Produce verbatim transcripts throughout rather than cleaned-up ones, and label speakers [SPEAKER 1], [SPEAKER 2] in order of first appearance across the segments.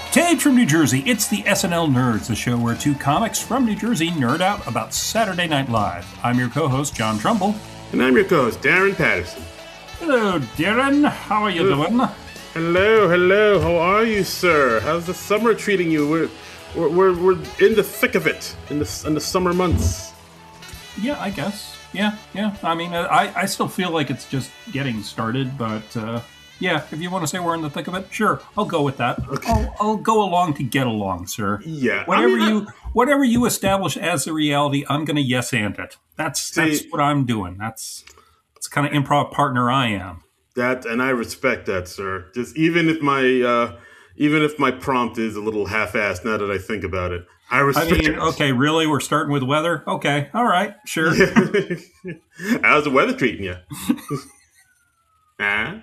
[SPEAKER 1] Tapes from New Jersey, it's the S N L Nerds, the show where two comics from New Jersey nerd out about Saturday Night Live. I'm your co-host, John Trumbull.
[SPEAKER 2] And I'm your co-host, Darren Patterson.
[SPEAKER 1] Hello, Darren. How are you
[SPEAKER 2] hello.
[SPEAKER 1] doing?
[SPEAKER 2] Hello, hello. How are you, sir? How's the summer treating you? We're we're we're, we're in the thick of it in the in the summer months.
[SPEAKER 1] Yeah, I guess. Yeah, yeah. I mean, I, I still feel like it's just getting started, but uh, yeah, if you want to say we're in the thick of it, sure, I'll go with that.
[SPEAKER 2] Okay.
[SPEAKER 1] I'll, I'll go along to get along, sir.
[SPEAKER 2] Yeah.
[SPEAKER 1] Whatever
[SPEAKER 2] I mean,
[SPEAKER 1] you whatever you establish as the reality, I'm going to yes and it. That's
[SPEAKER 2] See,
[SPEAKER 1] that's what I'm doing. That's that's the kind of improv partner I am.
[SPEAKER 2] That and I respect that, sir. Just even if my uh, even if my prompt is a little half-assed, now that I think about it, I respect.
[SPEAKER 1] I mean, okay, really, we're starting with weather. Okay, all right, sure.
[SPEAKER 2] How's the weather treating you? Huh?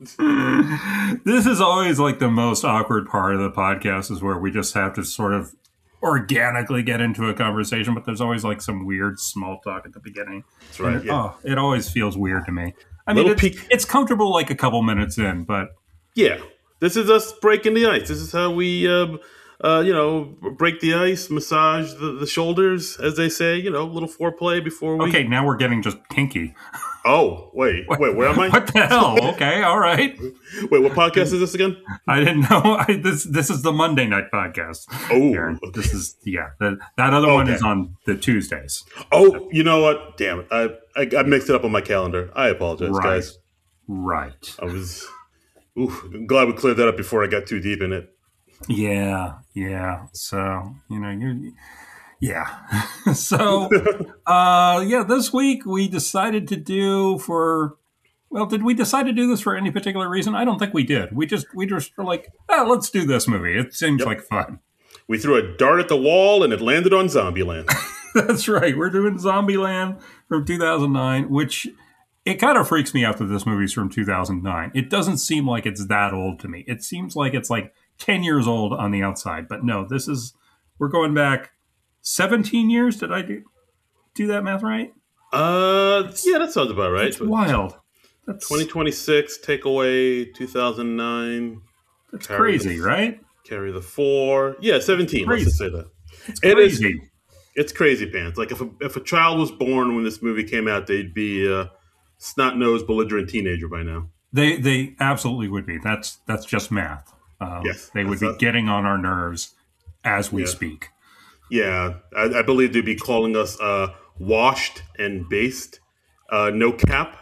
[SPEAKER 1] This is always like the most awkward part of the podcast, is where we just have to sort of organically get into a conversation, but there's always like some weird small talk at the beginning.
[SPEAKER 2] That's right.
[SPEAKER 1] It,
[SPEAKER 2] yeah.
[SPEAKER 1] Oh, it always feels weird to me. I mean, it's,
[SPEAKER 2] peek-
[SPEAKER 1] it's comfortable like a couple minutes in, but
[SPEAKER 2] yeah, this is us breaking the ice. This is how we, uh, uh, you know, break the ice, massage the, the shoulders, as they say. You know, a little foreplay before we.
[SPEAKER 1] Okay, now we're getting just kinky.
[SPEAKER 2] Oh, wait,
[SPEAKER 1] What?
[SPEAKER 2] wait, where am I?
[SPEAKER 1] What the hell? Okay, all right.
[SPEAKER 2] Wait, what podcast is this again?
[SPEAKER 1] I didn't know. I, this this is the Monday night podcast.
[SPEAKER 2] Oh,
[SPEAKER 1] Aaron. This is yeah. The, that other one
[SPEAKER 2] Okay.
[SPEAKER 1] is on the Tuesdays.
[SPEAKER 2] Oh, you know what? Damn it, I, I I mixed it up on my calendar. I apologize,
[SPEAKER 1] Right.
[SPEAKER 2] guys.
[SPEAKER 1] Right.
[SPEAKER 2] I was. Ooh, I'm glad we cleared that up before I got too deep in it.
[SPEAKER 1] Yeah. Yeah. So you know you. Yeah. so uh, yeah. This week we decided to do for. Well, did we decide to do this for any particular reason? I don't think we did. We just we just were like, oh, let's do this movie. It seems
[SPEAKER 2] Yep.
[SPEAKER 1] like fun.
[SPEAKER 2] We threw a dart at the wall and it landed on Zombieland.
[SPEAKER 1] That's right. We're doing Zombieland from two thousand nine, which it kind of freaks me out that this movie's from two thousand nine. It doesn't seem like it's that old to me. It seems like it's like ten years old on the outside. But no, this is, we're going back seventeen years. Did I do, do that math right?
[SPEAKER 2] Uh, yeah, that sounds about right.
[SPEAKER 1] It's wild. That's,
[SPEAKER 2] twenty twenty-six, take away two thousand nine.
[SPEAKER 1] that's
[SPEAKER 2] carry
[SPEAKER 1] crazy,
[SPEAKER 2] the-
[SPEAKER 1] right?
[SPEAKER 2] Carry the four. Yeah, seventeen. Let's just say that.
[SPEAKER 1] It's
[SPEAKER 2] It is-
[SPEAKER 1] crazy.
[SPEAKER 2] It's crazy pants. Like if a, if a child was born when this movie came out, they'd be a snot-nosed, belligerent teenager by now.
[SPEAKER 1] They they absolutely would be. That's that's just math. Um,
[SPEAKER 2] Yes,
[SPEAKER 1] they would
[SPEAKER 2] that's
[SPEAKER 1] be
[SPEAKER 2] not-
[SPEAKER 1] getting on our nerves as we
[SPEAKER 2] Yeah.
[SPEAKER 1] speak.
[SPEAKER 2] Yeah, I, I believe they'd be calling us uh, washed and based. Uh, no cap.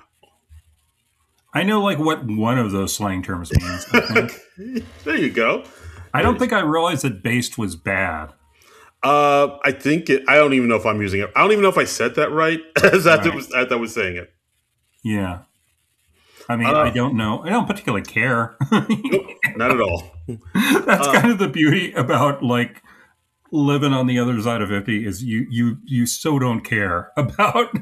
[SPEAKER 1] I know like what one of those slang terms means. I think.
[SPEAKER 2] There you go.
[SPEAKER 1] I don't think I realized that based was bad.
[SPEAKER 2] Uh, I think it. I don't even know if I'm using it. I don't even know if I said that right as I
[SPEAKER 1] Right.
[SPEAKER 2] was as I was saying it.
[SPEAKER 1] Yeah. I mean,
[SPEAKER 2] Uh,
[SPEAKER 1] I don't know. I don't particularly care.
[SPEAKER 2] Nope, not at all.
[SPEAKER 1] That's
[SPEAKER 2] Uh,
[SPEAKER 1] kind of the beauty about like living on the other side of fifty is you you you so don't care about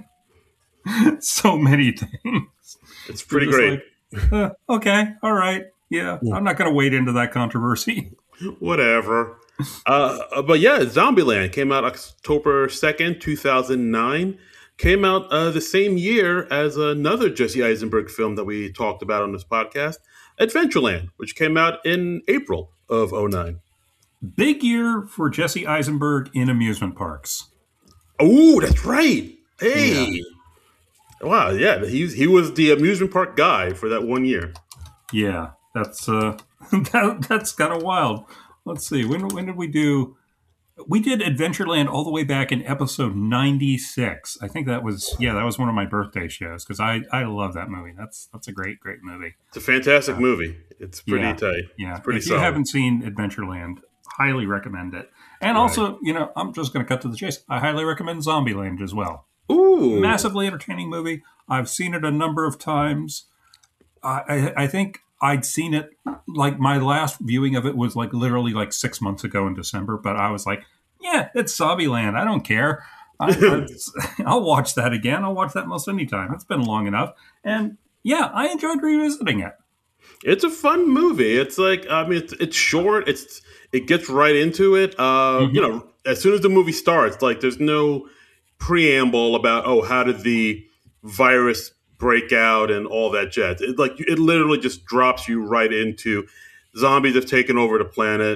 [SPEAKER 1] so many things.
[SPEAKER 2] It's pretty
[SPEAKER 1] You're
[SPEAKER 2] great.
[SPEAKER 1] just like, uh, okay, all right. Yeah, I'm not going to wade into that controversy.
[SPEAKER 2] Whatever. uh, but yeah, Zombieland came out October second, two thousand nine. Came out uh, the same year as another Jesse Eisenberg film that we talked about on this podcast, Adventureland, which came out in April of oh nine.
[SPEAKER 1] Big year for Jesse Eisenberg in amusement parks.
[SPEAKER 2] Oh, that's right. Hey. Wow, yeah, he, he was the amusement park guy for that one year.
[SPEAKER 1] Yeah, that's uh, that, that's kind of wild. Let's see, when when did we do? We did Adventureland all the way back in episode ninety-six. I think that was yeah, that was one of my birthday shows because I I love that movie. That's that's a great great movie.
[SPEAKER 2] It's a fantastic movie. It's pretty
[SPEAKER 1] Yeah.
[SPEAKER 2] tight.
[SPEAKER 1] Yeah,
[SPEAKER 2] It's pretty
[SPEAKER 1] if
[SPEAKER 2] solid.
[SPEAKER 1] you haven't seen Adventureland, highly recommend it. And
[SPEAKER 2] Right.
[SPEAKER 1] also, you know, I'm just going to cut to the chase. I highly recommend Zombieland as well.
[SPEAKER 2] Ooh.
[SPEAKER 1] Massively entertaining movie. I've seen it a number of times. I, I, I think I'd seen it, like my last viewing of it was like literally like six months ago in December, but I was like, yeah, it's Zombieland. I don't care. I, I, I'll watch that again. I'll watch that most anytime. It's been long enough. And yeah, I enjoyed revisiting it.
[SPEAKER 2] It's a fun movie. It's like I mean, it's, it's short. It's it gets right into it. Uh,
[SPEAKER 1] Mhm.
[SPEAKER 2] You know, as soon as the movie starts, like there's no preamble about oh, how did the virus break out and all that jazz. It like it literally just drops you right into zombies have taken over the planet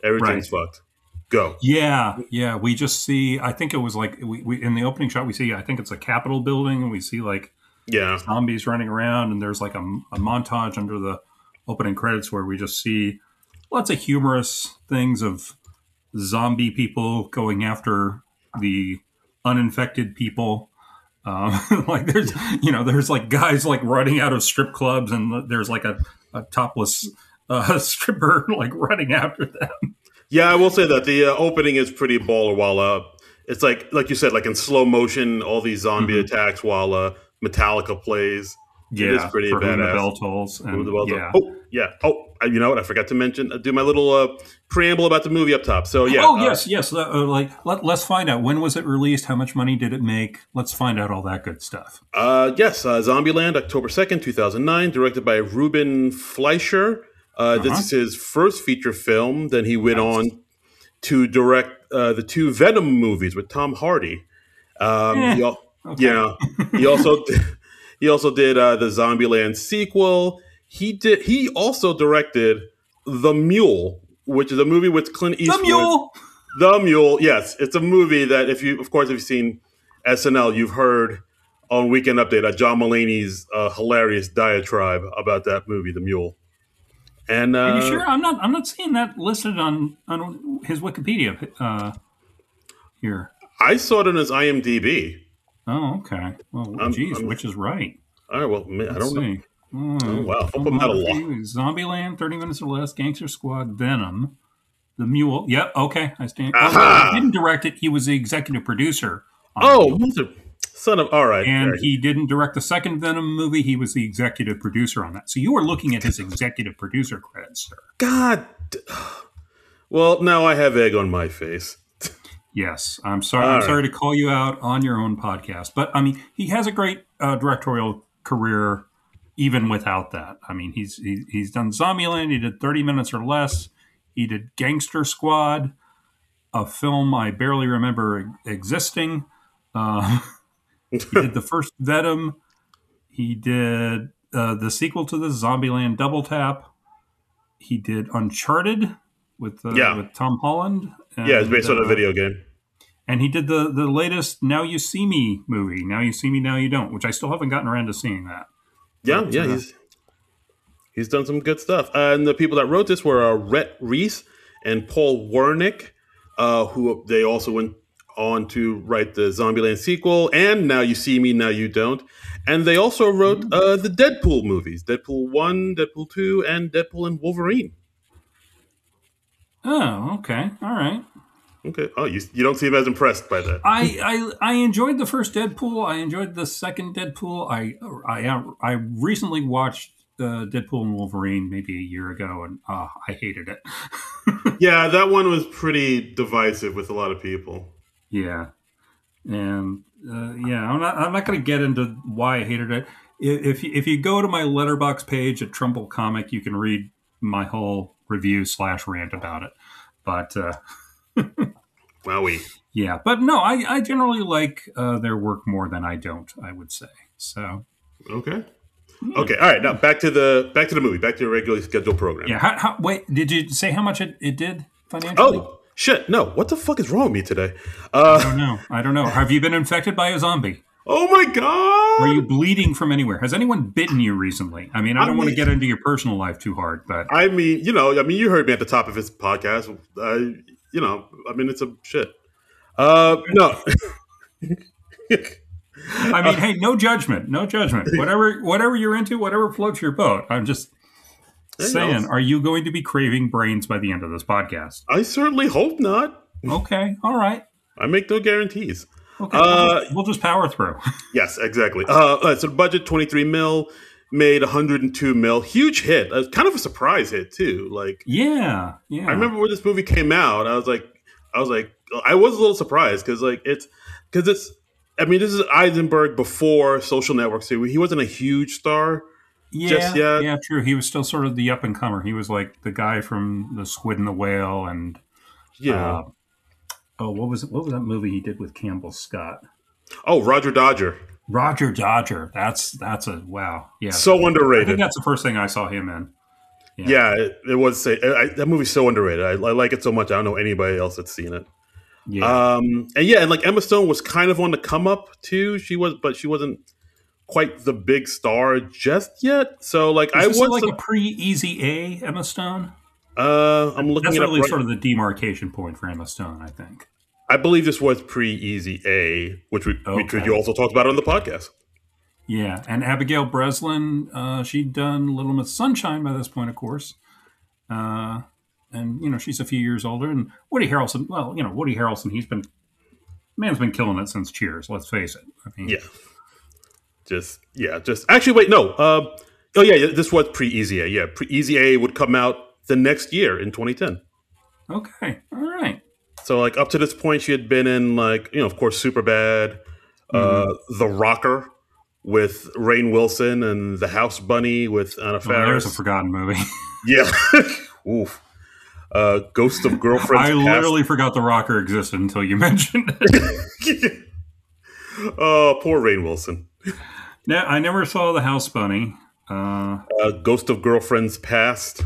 [SPEAKER 2] Everything's
[SPEAKER 1] Right.
[SPEAKER 2] fucked. Go.
[SPEAKER 1] Yeah, yeah. We just see. I think it was like we, we in the opening shot. We see. I think it's a Capitol building, and we see like
[SPEAKER 2] Yeah.
[SPEAKER 1] zombies running around, and there's like a, a montage under the opening credits where we just see lots of humorous things of zombie people going after the uninfected people. Um, like there's, you know, there's like guys like running out of strip clubs, and there's like a, a topless uh, stripper like running after them.
[SPEAKER 2] Yeah, I will say that the uh, opening is pretty baller. While uh, it's like like you said, like in slow motion, all these zombie
[SPEAKER 1] Mm-hmm.
[SPEAKER 2] attacks while uh, Metallica plays.
[SPEAKER 1] Yeah,
[SPEAKER 2] It is pretty
[SPEAKER 1] for whom the
[SPEAKER 2] badass.
[SPEAKER 1] bell tolls.
[SPEAKER 2] Who
[SPEAKER 1] And
[SPEAKER 2] the Wells-
[SPEAKER 1] yeah.
[SPEAKER 2] Oh, yeah. Oh, uh, you know what? I forgot to mention. Uh, do my little uh, preamble about the movie up top. So yeah.
[SPEAKER 1] Oh
[SPEAKER 2] uh,
[SPEAKER 1] yes, yes. Uh, uh, like let, let's find out, when was it released? How much money did it make? Let's find out all that good stuff.
[SPEAKER 2] Uh, yes, uh, Zombieland, October second, two thousand nine, directed by Ruben Fleischer. Uh, This
[SPEAKER 1] Uh-huh.
[SPEAKER 2] is his first feature film. Then he went on to direct uh, the two Venom movies with Tom Hardy. Um,
[SPEAKER 1] Eh,
[SPEAKER 2] he al-
[SPEAKER 1] okay.
[SPEAKER 2] Yeah, he also did, he also did uh, the Zombieland sequel. He did. He also directed The Mule, which is a movie with Clint
[SPEAKER 1] The
[SPEAKER 2] Eastwood.
[SPEAKER 1] Mule.
[SPEAKER 2] The Mule, yes, it's a movie that if you, of course, if you've seen S N L, you've heard on Weekend Update uh, John Mulaney's uh, hilarious diatribe about that movie, The Mule. And uh,
[SPEAKER 1] Are you sure? I'm not. I'm not seeing that listed on on his Wikipedia uh, here.
[SPEAKER 2] I saw it on his IMDb.
[SPEAKER 1] Oh, okay. Well,
[SPEAKER 2] I'm-
[SPEAKER 1] geez,
[SPEAKER 2] I'm-
[SPEAKER 1] which is right?
[SPEAKER 2] All right, well, man, I
[SPEAKER 1] Let's
[SPEAKER 2] don't know.
[SPEAKER 1] see. Oh,
[SPEAKER 2] Oh, wow. Hope I'm not a lot.
[SPEAKER 1] Zombieland, thirty minutes or less. Gangster Squad, Venom, The Mule. Yep. Okay, I stand. Oh,
[SPEAKER 2] Aha!
[SPEAKER 1] no, he didn't direct it. He was the executive producer. on The
[SPEAKER 2] Oh,
[SPEAKER 1] Mule.
[SPEAKER 2] mother, son of, all right.
[SPEAKER 1] And
[SPEAKER 2] right.
[SPEAKER 1] he didn't direct the second Venom movie. He was the executive producer on that. So you were looking at his executive producer credits, sir.
[SPEAKER 2] God. Well, now I have egg on my face.
[SPEAKER 1] Yes, I'm sorry.
[SPEAKER 2] All
[SPEAKER 1] I'm
[SPEAKER 2] right.
[SPEAKER 1] sorry to call you out on your own podcast, but I mean, he has a great uh, directorial career, even without that. I mean, he's he, he's done Zombieland. He did thirty minutes or less. He did Gangster Squad, a film I barely remember existing. Uh, he did the first Venom. He did uh, the sequel to the Zombieland Double Tap. He did Uncharted with uh,
[SPEAKER 2] Yeah.
[SPEAKER 1] with Tom Holland.
[SPEAKER 2] Yeah, it's based
[SPEAKER 1] And,
[SPEAKER 2] on a
[SPEAKER 1] uh,
[SPEAKER 2] video game.
[SPEAKER 1] And he did the the latest Now You See Me movie, Now You See Me, Now You Don't, which I still haven't gotten around to seeing that.
[SPEAKER 2] Yeah,
[SPEAKER 1] But,
[SPEAKER 2] yeah,
[SPEAKER 1] uh,
[SPEAKER 2] he's he's done some good stuff. Uh, and the people that wrote this were uh, Rhett Reese and Paul Wernick, uh, who they also went on to write the Zombieland sequel and Now You See Me, Now You Don't. And they also wrote uh, the Deadpool movies, Deadpool one, Deadpool two, and Deadpool and Wolverine.
[SPEAKER 1] Oh, okay, all right.
[SPEAKER 2] Okay. Oh, you, you don't seem as impressed by that.
[SPEAKER 1] I, I I enjoyed the first Deadpool. I enjoyed the second Deadpool. I I I recently watched uh, Deadpool and Wolverine maybe a year ago, and uh, I hated it.
[SPEAKER 2] Yeah, that one was pretty divisive with a lot of people.
[SPEAKER 1] Yeah, and uh, yeah, I'm not I'm not going to get into why I hated it. If you, if you go to my Letterbox page at Trumbull Comic, you can read my whole review slash rant about it. But uh,
[SPEAKER 2] Wowie.
[SPEAKER 1] yeah, but no, I, I generally like uh, their work more than I don't. I would say so.
[SPEAKER 2] Okay. Okay. All right. Now back to the back to the movie. Back to the regularly scheduled program.
[SPEAKER 1] Yeah. How, how, wait, did you say how much it, it did financially?
[SPEAKER 2] Oh shit! No. What the fuck is wrong with me today? Uh,
[SPEAKER 1] I don't know. I don't know. Have you been infected by a zombie?
[SPEAKER 2] oh my god!
[SPEAKER 1] Are you bleeding from anywhere? Has anyone bitten you recently? I mean, I don't
[SPEAKER 2] I
[SPEAKER 1] want to
[SPEAKER 2] mean-
[SPEAKER 1] get into your personal life too hard, but
[SPEAKER 2] I mean, you know, I mean, you heard me at the top of his podcast. Uh, you know, I mean, it's a shit. Uh, no.
[SPEAKER 1] I mean, hey, no judgment, no judgment. Whatever, whatever you're into, whatever floats your boat. I'm just
[SPEAKER 2] Hey,
[SPEAKER 1] saying.
[SPEAKER 2] no.
[SPEAKER 1] Are you going to be craving brains by the end of this podcast?
[SPEAKER 2] I certainly hope not.
[SPEAKER 1] Okay, all right.
[SPEAKER 2] I make no guarantees.
[SPEAKER 1] Okay,
[SPEAKER 2] Uh,
[SPEAKER 1] we'll, just, we'll just power through.
[SPEAKER 2] Yes, exactly. Uh, uh, so the budget twenty-three mil, made one hundred two mil. Huge hit. Uh, kind of a surprise hit too. Like
[SPEAKER 1] Yeah, yeah.
[SPEAKER 2] I remember when this movie came out, I was like, I was like, I was a little surprised because like it's because it's. I mean, this is Eisenberg before Social Network. So he wasn't a huge star.
[SPEAKER 1] Yeah,
[SPEAKER 2] just yet.
[SPEAKER 1] yeah, true. He was still sort of the up and comer. He was like the guy from The Squid and the Whale, and
[SPEAKER 2] Yeah.
[SPEAKER 1] uh, oh, what was it? What was that movie he did with Campbell Scott?
[SPEAKER 2] Oh, Roger Dodger.
[SPEAKER 1] Roger Dodger. That's that's a wow. Yeah,
[SPEAKER 2] So
[SPEAKER 1] I think
[SPEAKER 2] underrated.
[SPEAKER 1] that's the first thing I saw him in. Yeah.
[SPEAKER 2] Yeah, it, it was. I, I, that movie's so underrated. I, I like it so much. I don't know anybody else that's seen it.
[SPEAKER 1] Yeah.
[SPEAKER 2] Um, and yeah, and like Emma Stone was kind of on the come up too. She was, but she wasn't quite the big star just yet. So like,
[SPEAKER 1] Is
[SPEAKER 2] I
[SPEAKER 1] this
[SPEAKER 2] was.
[SPEAKER 1] like a pre Easy A Emma Stone?
[SPEAKER 2] Uh, I'm looking
[SPEAKER 1] That's
[SPEAKER 2] it up.
[SPEAKER 1] really
[SPEAKER 2] Right,
[SPEAKER 1] sort of the demarcation point for Emma Stone, I think.
[SPEAKER 2] I believe this was pre Easy A, which we, which
[SPEAKER 1] Okay.
[SPEAKER 2] you also talked about on the podcast.
[SPEAKER 1] Yeah, and Abigail Breslin, uh, she'd done Little Miss Sunshine by this point, of course. Uh, and, you know, she's a few years older. And Woody Harrelson, well, you know, Woody Harrelson, he's been, man's been killing it since Cheers, let's face it. I mean,
[SPEAKER 2] Yeah, just yeah, just actually wait, no. Uh, oh yeah, this was pre Easy A. Yeah, pre Easy A would come out the next year in twenty ten.
[SPEAKER 1] Okay, all right.
[SPEAKER 2] So like up to this point, she had been in like you know, of course, Superbad, uh, The Rocker with Rainn Wilson, and The House Bunny with Anna
[SPEAKER 1] Well,
[SPEAKER 2] Faris.
[SPEAKER 1] there's a forgotten movie.
[SPEAKER 2] Yeah, oof. Uh, Ghost of Girlfriends
[SPEAKER 1] I
[SPEAKER 2] Past.
[SPEAKER 1] literally forgot The Rocker existed until you mentioned it.
[SPEAKER 2] Oh, poor Rainn Wilson.
[SPEAKER 1] Now, I never saw The House Bunny. Uh,
[SPEAKER 2] Uh, Ghost of Girlfriends Past.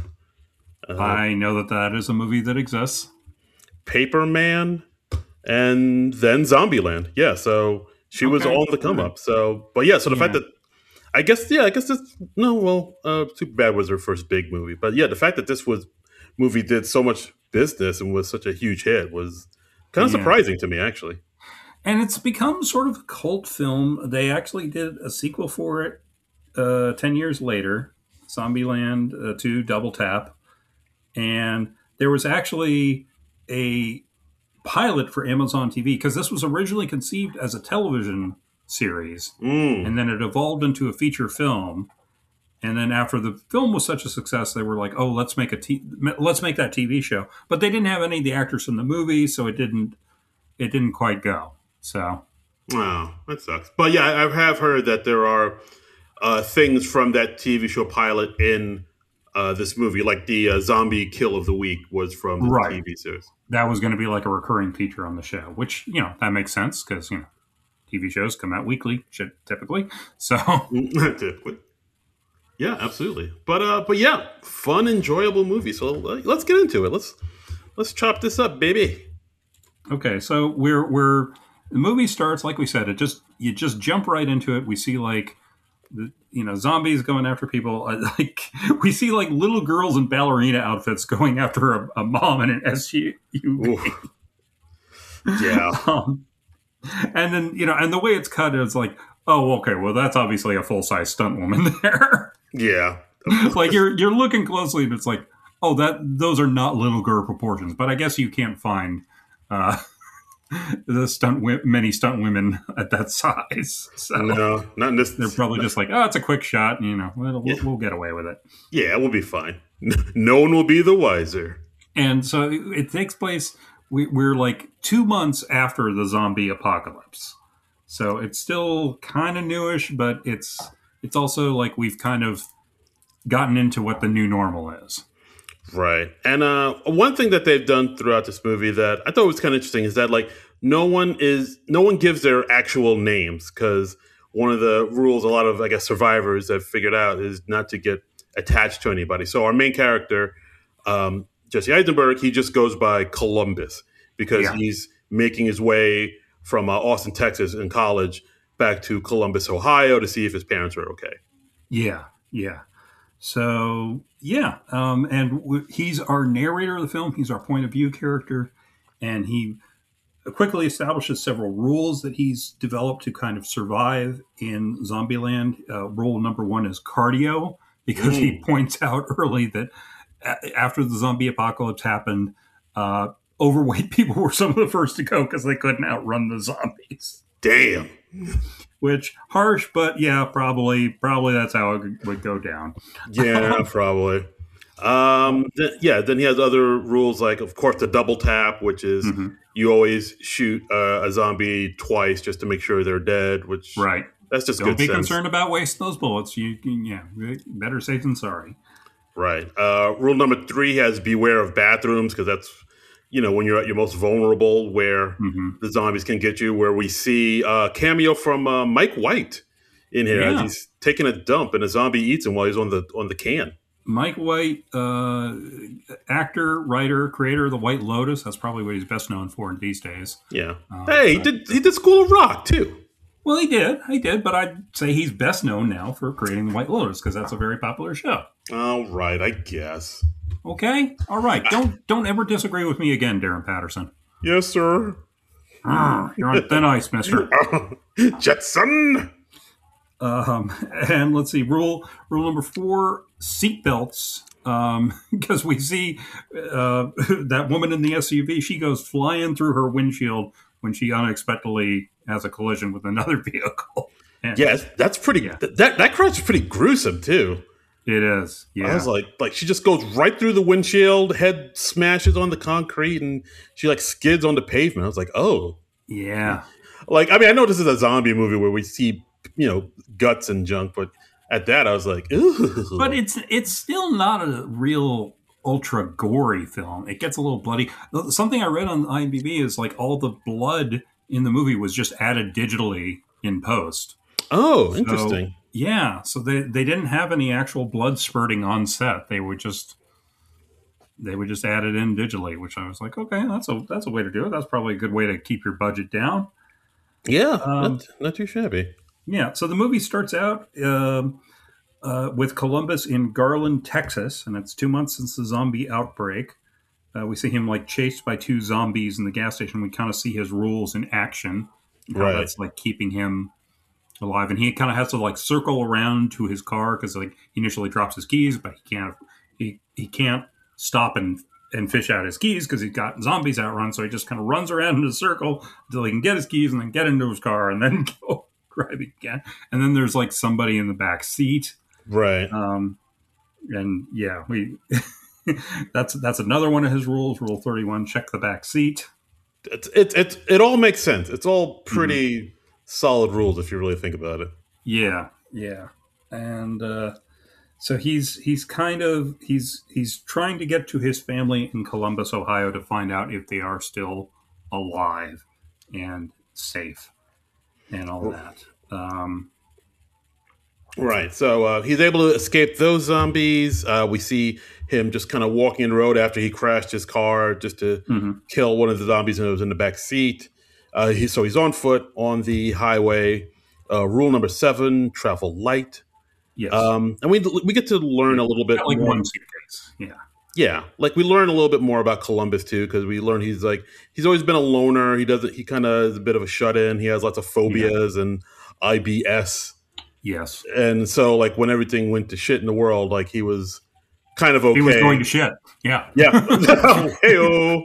[SPEAKER 1] I know that that is a movie that exists.
[SPEAKER 2] Paper Man, and then Zombieland. Yeah, so she was
[SPEAKER 1] Okay.
[SPEAKER 2] on the come up. So, but yeah, so the fact
[SPEAKER 1] Yeah.
[SPEAKER 2] that I guess yeah, I guess this no, well, uh, Superbad was her first big movie, but yeah, the fact that this was movie did so much business and was such a huge hit was kind of
[SPEAKER 1] Yeah.
[SPEAKER 2] surprising to me, actually.
[SPEAKER 1] And it's become sort of a cult film. They actually did a sequel for it uh, ten years later, Zombieland uh, two Double Tap. And there was actually a pilot for Amazon T V because this was originally conceived as a television series.
[SPEAKER 2] Mm.
[SPEAKER 1] And then it evolved into a feature film. And then after the film was such a success, they were like, "Oh, let's make a t- let's make that T V show." But they didn't have any of the actors from the movie, so it didn't it didn't quite go. So
[SPEAKER 2] Wow, that sucks. But yeah, I I have heard that there are uh, things from that T V show pilot in uh, this movie, like the uh, zombie kill of the week was from the
[SPEAKER 1] Right.
[SPEAKER 2] T V series.
[SPEAKER 1] that was going to be like a recurring feature on the show, which you know that makes sense because you know T V shows come out weekly, shit, typically. So
[SPEAKER 2] Typically. Yeah, absolutely. But uh, but yeah, fun, enjoyable movie. So uh, let's get into it. Let's let's chop this up, baby.
[SPEAKER 1] okay, so we're we're the movie starts like we said. It just you just jump right into it. We see like the, you know zombies going after people. Uh, like we see like little girls in ballerina outfits going after a, a mom in an S U V.
[SPEAKER 2] Oof. Yeah,
[SPEAKER 1] Um, and then you know, and the way it's cut is like, oh, okay, well that's obviously a full size stunt woman there.
[SPEAKER 2] yeah.
[SPEAKER 1] Like you're you're looking closely and it's like, oh, that those are not little girl proportions. But I guess you can't find uh, the stunt wi- many stunt women at that size. So
[SPEAKER 2] No, not in this.
[SPEAKER 1] they're probably just like, oh, it's a quick shot. You know, we'll,
[SPEAKER 2] Yeah.
[SPEAKER 1] we'll, we'll get away with it.
[SPEAKER 2] Yeah, we'll be fine. No one will be the wiser.
[SPEAKER 1] And so it, it takes place. We, we're like two months after the zombie apocalypse, so it's still kind of newish, but it's it's also like we've kind of gotten into what the new normal is.
[SPEAKER 2] Right. And uh, one thing that they've done throughout this movie that I thought was kind of interesting is that like no one is no one gives their actual names because one of the rules a lot of I guess survivors have figured out is not to get attached to anybody. So our main character, um, Jesse Eisenberg, he just goes by Columbus because
[SPEAKER 1] Yeah.
[SPEAKER 2] he's making his way from uh, Austin, Texas, in college back to Columbus, Ohio, to see if his parents are okay.
[SPEAKER 1] Yeah, yeah. So yeah, um, and w- he's our narrator of the film. He's our point of view character, and he quickly establishes several rules that he's developed to kind of survive in Zombieland. Uh, rule number one is cardio, because he points out early that a- after the zombie apocalypse happened, uh, overweight people were some of the first to go because they couldn't outrun the zombies.
[SPEAKER 2] Damn.
[SPEAKER 1] Which harsh, but yeah, probably probably that's how it would go down.
[SPEAKER 2] Yeah, probably. Um, th- yeah, then he has other rules like, of course, the double tap, which is
[SPEAKER 1] Mhm.
[SPEAKER 2] you always shoot uh, a zombie twice just to make sure they're dead. Which
[SPEAKER 1] Right.
[SPEAKER 2] that's just
[SPEAKER 1] Don't
[SPEAKER 2] good
[SPEAKER 1] be
[SPEAKER 2] sense,
[SPEAKER 1] concerned about wasting those bullets. You can, yeah, better safe than sorry.
[SPEAKER 2] right? Uh, rule number three has beware of bathrooms because that's you know when you're at your most vulnerable where
[SPEAKER 1] hmm
[SPEAKER 2] the zombies can get you. Where we see a cameo from uh, Mike White in here as
[SPEAKER 1] Yeah.
[SPEAKER 2] he's taking a dump and a zombie eats him while he's on the on the can.
[SPEAKER 1] Mike White, uh, actor, writer, creator of the White Lotus. That's probably what he's best known for these days.
[SPEAKER 2] Yeah.
[SPEAKER 1] Um,
[SPEAKER 2] Hey, he
[SPEAKER 1] but
[SPEAKER 2] did he did School of Rock too.
[SPEAKER 1] well, he did, he did, but I'd say he's best known now for creating the White Lotus because that's a very popular show.
[SPEAKER 2] All right, I guess.
[SPEAKER 1] Okay, all right. Don't don't ever disagree with me again, Darren Patterson.
[SPEAKER 2] Yes, sir.
[SPEAKER 1] Ah, you're on thin ice, Mister.
[SPEAKER 2] Jetson.
[SPEAKER 1] Um, and let's see, rule rule number four: seatbelts. Um, because we see uh, that woman in the S U V, she goes flying through her windshield when she unexpectedly has a collision with another vehicle. And
[SPEAKER 2] Yes, that's pretty.
[SPEAKER 1] yeah,
[SPEAKER 2] That that crash is pretty gruesome too.
[SPEAKER 1] it is.
[SPEAKER 2] I was
[SPEAKER 1] Yeah,
[SPEAKER 2] like, like she just goes right through the windshield, head smashes on the concrete, and she like skids on the pavement. I was like, oh,
[SPEAKER 1] yeah.
[SPEAKER 2] like I mean, I know this is a zombie movie where we see you know guts and junk, but at that I was like,
[SPEAKER 1] But
[SPEAKER 2] ooh,
[SPEAKER 1] it's it's still not a real ultra gory film. It gets a little bloody. Something I read on IMDb is like all the blood in the movie was just added digitally in post.
[SPEAKER 2] oh,
[SPEAKER 1] So
[SPEAKER 2] interesting.
[SPEAKER 1] yeah, so they they didn't have any actual blood spurting on set. They would just they would just add it in digitally, which I was like, okay, that's a that's a way to do it. That's probably a good way to keep your budget down.
[SPEAKER 2] Yeah,
[SPEAKER 1] Um,
[SPEAKER 2] not not too shabby.
[SPEAKER 1] yeah, so the movie starts out um, uh, with Columbus in Garland, Texas, and it's two months since the zombie outbreak. Uh, we see him like chased by two zombies in the gas station. We kind of see his rules in action, and how
[SPEAKER 2] Right,
[SPEAKER 1] that's like keeping him alive. And he kind of has to like circle around to his car because like he initially drops his keys, but he can't he he can't stop and and fish out his keys because he's got zombies outrun. So he just kind of runs around in a circle until he can get his keys and then get into his car and then go driving again. And then there's like somebody in the back seat.
[SPEAKER 2] right.
[SPEAKER 1] Um, and yeah, we that's that's another one of his rules. Rule thirty-one: check the back seat.
[SPEAKER 2] It's it it it all makes sense. It's all
[SPEAKER 1] Mhm.
[SPEAKER 2] pretty solid rules if you really think about it.
[SPEAKER 1] Yeah, yeah, and uh, so he's he's kind of he's he's trying to get to his family in Columbus, Ohio, to find out if they are still alive and safe and all that. Um,
[SPEAKER 2] Right. So uh, he's able to escape those zombies. Uh, we see him just kind of walking in the road after he crashed his car just to
[SPEAKER 1] mhm.
[SPEAKER 2] kill one of the zombies that was in the back seat. Uh, he, so he's on foot on the highway. Uh, rule number seven: travel light.
[SPEAKER 1] Yes,
[SPEAKER 2] Um, and we we get to learn a little bit
[SPEAKER 1] got like
[SPEAKER 2] more.
[SPEAKER 1] one suitcase. Yeah,
[SPEAKER 2] Yeah, like we learn a little bit more about Columbus too, because we learn he's like he's always been a loner. He doesn't. He kind of is a bit of a shut in. He has lots of
[SPEAKER 1] yeah,
[SPEAKER 2] phobias and I B S.
[SPEAKER 1] yes.
[SPEAKER 2] And so like when everything went to shit in the world, like he was kind of
[SPEAKER 1] He was
[SPEAKER 2] okay.
[SPEAKER 1] going to shit. Yeah,
[SPEAKER 2] Yeah. Hey-o.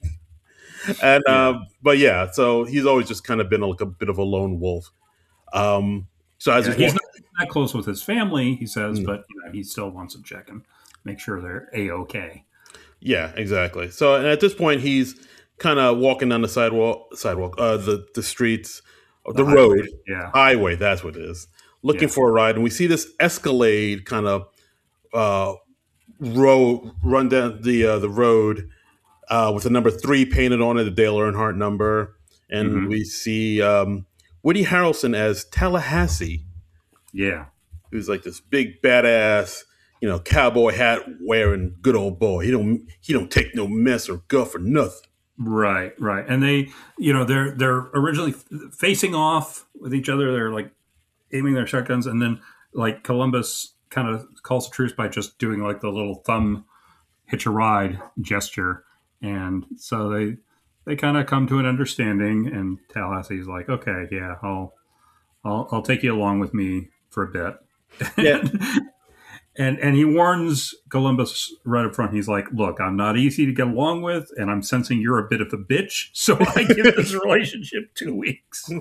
[SPEAKER 2] And
[SPEAKER 1] yeah.
[SPEAKER 2] uh, but yeah, so he's always just kind of been like a bit of a lone wolf. Um, so as
[SPEAKER 1] Yeah,
[SPEAKER 2] he's
[SPEAKER 1] he's
[SPEAKER 2] walking,
[SPEAKER 1] not that close with his family, he says,
[SPEAKER 2] mm,
[SPEAKER 1] but you know, he still wants to check and make sure they're a okay.
[SPEAKER 2] yeah, exactly. So and at this point, he's kind of walking down the sidewalk, sidewalk, uh, the the streets, uh,
[SPEAKER 1] The
[SPEAKER 2] the
[SPEAKER 1] highway.
[SPEAKER 2] road,
[SPEAKER 1] Yeah,
[SPEAKER 2] highway. That's what it is. Looking
[SPEAKER 1] yeah.
[SPEAKER 2] for a ride, and we see this Escalade kind of uh, row run down the uh, the road uh, with the number three painted on it, the Dale Earnhardt number, and
[SPEAKER 1] Hmm.
[SPEAKER 2] we see um, Woody Harrelson as Tallahassee,
[SPEAKER 1] Yeah.
[SPEAKER 2] who's like this big badass, you know, cowboy hat wearing good old boy. He don't he don't take no mess or guff or nothing.
[SPEAKER 1] Right, right. And they, you know, they're they're originally f- facing off with each other. They're like aiming their shotguns, and then like Columbus kind of calls a truce by just doing like the little thumb hitch a ride gesture, and so they they kind of come to an understanding. And Tallahassee's like, okay, yeah, I'll I'll I'll take you along with me for a
[SPEAKER 2] Yeah,
[SPEAKER 1] bit. And and he warns Columbus right up front. He's like, "Look, I'm not easy to get along with, and I'm sensing you're a bit of a bitch. So I give this relationship two weeks."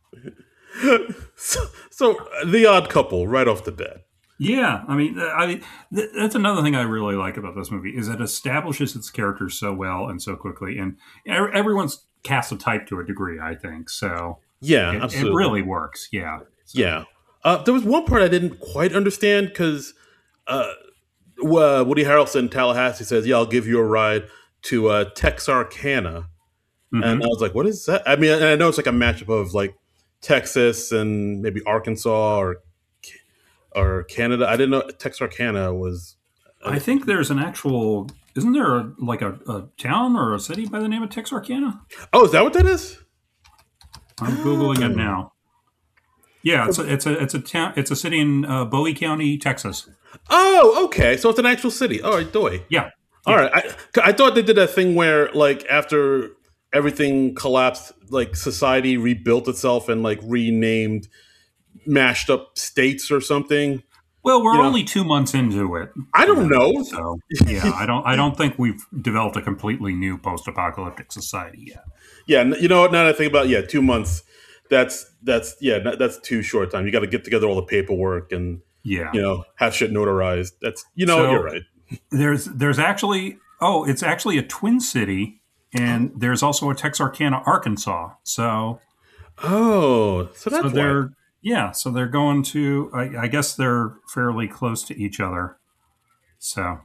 [SPEAKER 2] so, so uh, the odd couple right off the bat.
[SPEAKER 1] Yeah, I mean, I mean, th- that's another thing I really like about this movie is it establishes its characters so well and so quickly, and ev- everyone's cast a type to a degree. I think so.
[SPEAKER 2] Yeah,
[SPEAKER 1] It, it
[SPEAKER 2] absolutely.
[SPEAKER 1] really works. Yeah. So.
[SPEAKER 2] Yeah. Uh, there was one part I didn't quite understand because uh, uh, Woody Harrelson, Tallahassee says, "Yeah, I'll give you a ride to uh, Texarkana," and I
[SPEAKER 1] Hmm.
[SPEAKER 2] was like, "What is that?" I mean, and I know it's like a matchup of like Texas and maybe Arkansas or or Canada. I didn't know Texarkana was.
[SPEAKER 1] I think there's an actual. Isn't there a, like a, a town or a city by the name of Texarkana?
[SPEAKER 2] Oh, is that what that is?
[SPEAKER 1] I'm googling it now. Yeah, it's a it's a it's a town. It's a city in uh, Bowie County, Texas.
[SPEAKER 2] Oh, okay. So it's an actual city. All right, Doi.
[SPEAKER 1] Yeah.
[SPEAKER 2] All
[SPEAKER 1] yeah.
[SPEAKER 2] right. I, I thought they did that thing where, like, after everything collapsed, like society rebuilt itself and like renamed, mashed up states or something.
[SPEAKER 1] Well, we're
[SPEAKER 2] You know,
[SPEAKER 1] only two months into it.
[SPEAKER 2] I don't know.
[SPEAKER 1] So yeah, I don't I don't think we've developed a completely new post-apocalyptic society yet.
[SPEAKER 2] Yeah, n- you know what? Now that I think about it, yeah, two months. That's that's yeah, n- that's too short time. You got to get together all the paperwork and
[SPEAKER 1] Yeah.
[SPEAKER 2] you know have shit notarized. That's you know
[SPEAKER 1] So
[SPEAKER 2] you're right.
[SPEAKER 1] there's there's actually oh, it's actually a twin city, and there's also a Texarkana, Arkansas. So
[SPEAKER 2] Oh, so that's
[SPEAKER 1] so
[SPEAKER 2] why.
[SPEAKER 1] they're yeah, so they're going to I, I guess they're fairly close to each other. So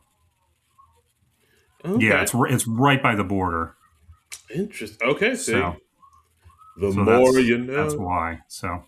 [SPEAKER 1] yeah,
[SPEAKER 2] Okay,
[SPEAKER 1] it's r- it's right by the border.
[SPEAKER 2] interesting. Okay, see,
[SPEAKER 1] So
[SPEAKER 2] the
[SPEAKER 1] so
[SPEAKER 2] more
[SPEAKER 1] that's
[SPEAKER 2] you
[SPEAKER 1] that's
[SPEAKER 2] know.
[SPEAKER 1] why. So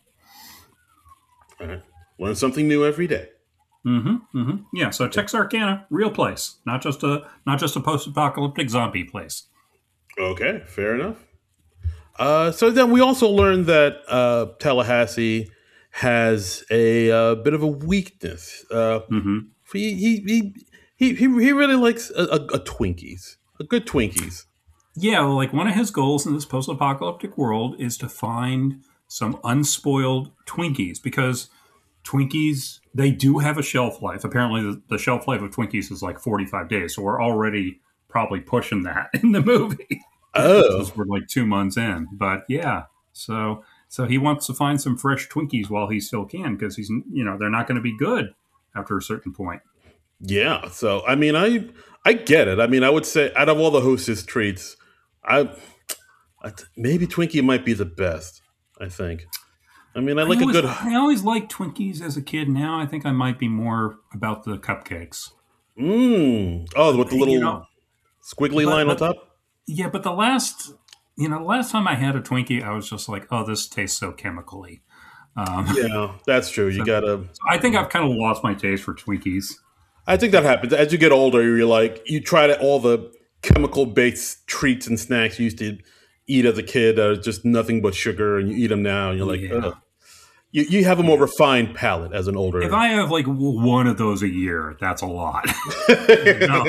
[SPEAKER 2] All right. Learn something new every day.
[SPEAKER 1] mm-hmm, mm-hmm. Yeah, so Texarkana, real place, not just a not just a post-apocalyptic zombie place.
[SPEAKER 2] Okay, fair enough. Uh, so then we also learned that uh, Tallahassee has a uh, bit of a weakness. Uh,
[SPEAKER 1] Mm-hmm.
[SPEAKER 2] he, he, he, he, he he really likes a, a, a Twinkies, a good Twinkies.
[SPEAKER 1] Yeah, well, like one of his goals in this post-apocalyptic world is to find some unspoiled Twinkies because Twinkies they do have a shelf life. Apparently, the, the shelf life of Twinkies is like forty-five days, so we're already probably pushing that in the movie.
[SPEAKER 2] Oh,
[SPEAKER 1] Since we're like two months in. But yeah, so so he wants to find some fresh Twinkies while he still can because he's you know they're not going to be good after a certain point.
[SPEAKER 2] yeah. So I mean, I I get it. I mean, I would say out of all the Hostess treats, I, I maybe Twinkie might be the best. I think. I mean, I
[SPEAKER 1] I
[SPEAKER 2] like a
[SPEAKER 1] always
[SPEAKER 2] good.
[SPEAKER 1] I always liked Twinkies as a kid. Now I think I might be more about the cupcakes.
[SPEAKER 2] Mmm. Oh, with the
[SPEAKER 1] You
[SPEAKER 2] little
[SPEAKER 1] know,
[SPEAKER 2] squiggly
[SPEAKER 1] but
[SPEAKER 2] line on
[SPEAKER 1] but
[SPEAKER 2] top.
[SPEAKER 1] yeah, but the last you know the last time I had a Twinkie, I was just like, oh, this tastes so chemically. Um,
[SPEAKER 2] Yeah, that's true. You
[SPEAKER 1] so
[SPEAKER 2] gotta.
[SPEAKER 1] I think I've kind of lost my taste for Twinkies.
[SPEAKER 2] I think that happens as you get older. You're like you try to all the chemical based treats and snacks you used to eat as a kid are just nothing but sugar, and you eat them now, and you're like,
[SPEAKER 1] Yeah.
[SPEAKER 2] ugh. You you have a more refined palate as an older.
[SPEAKER 1] If I have like w- one of those a year, that's a lot. No.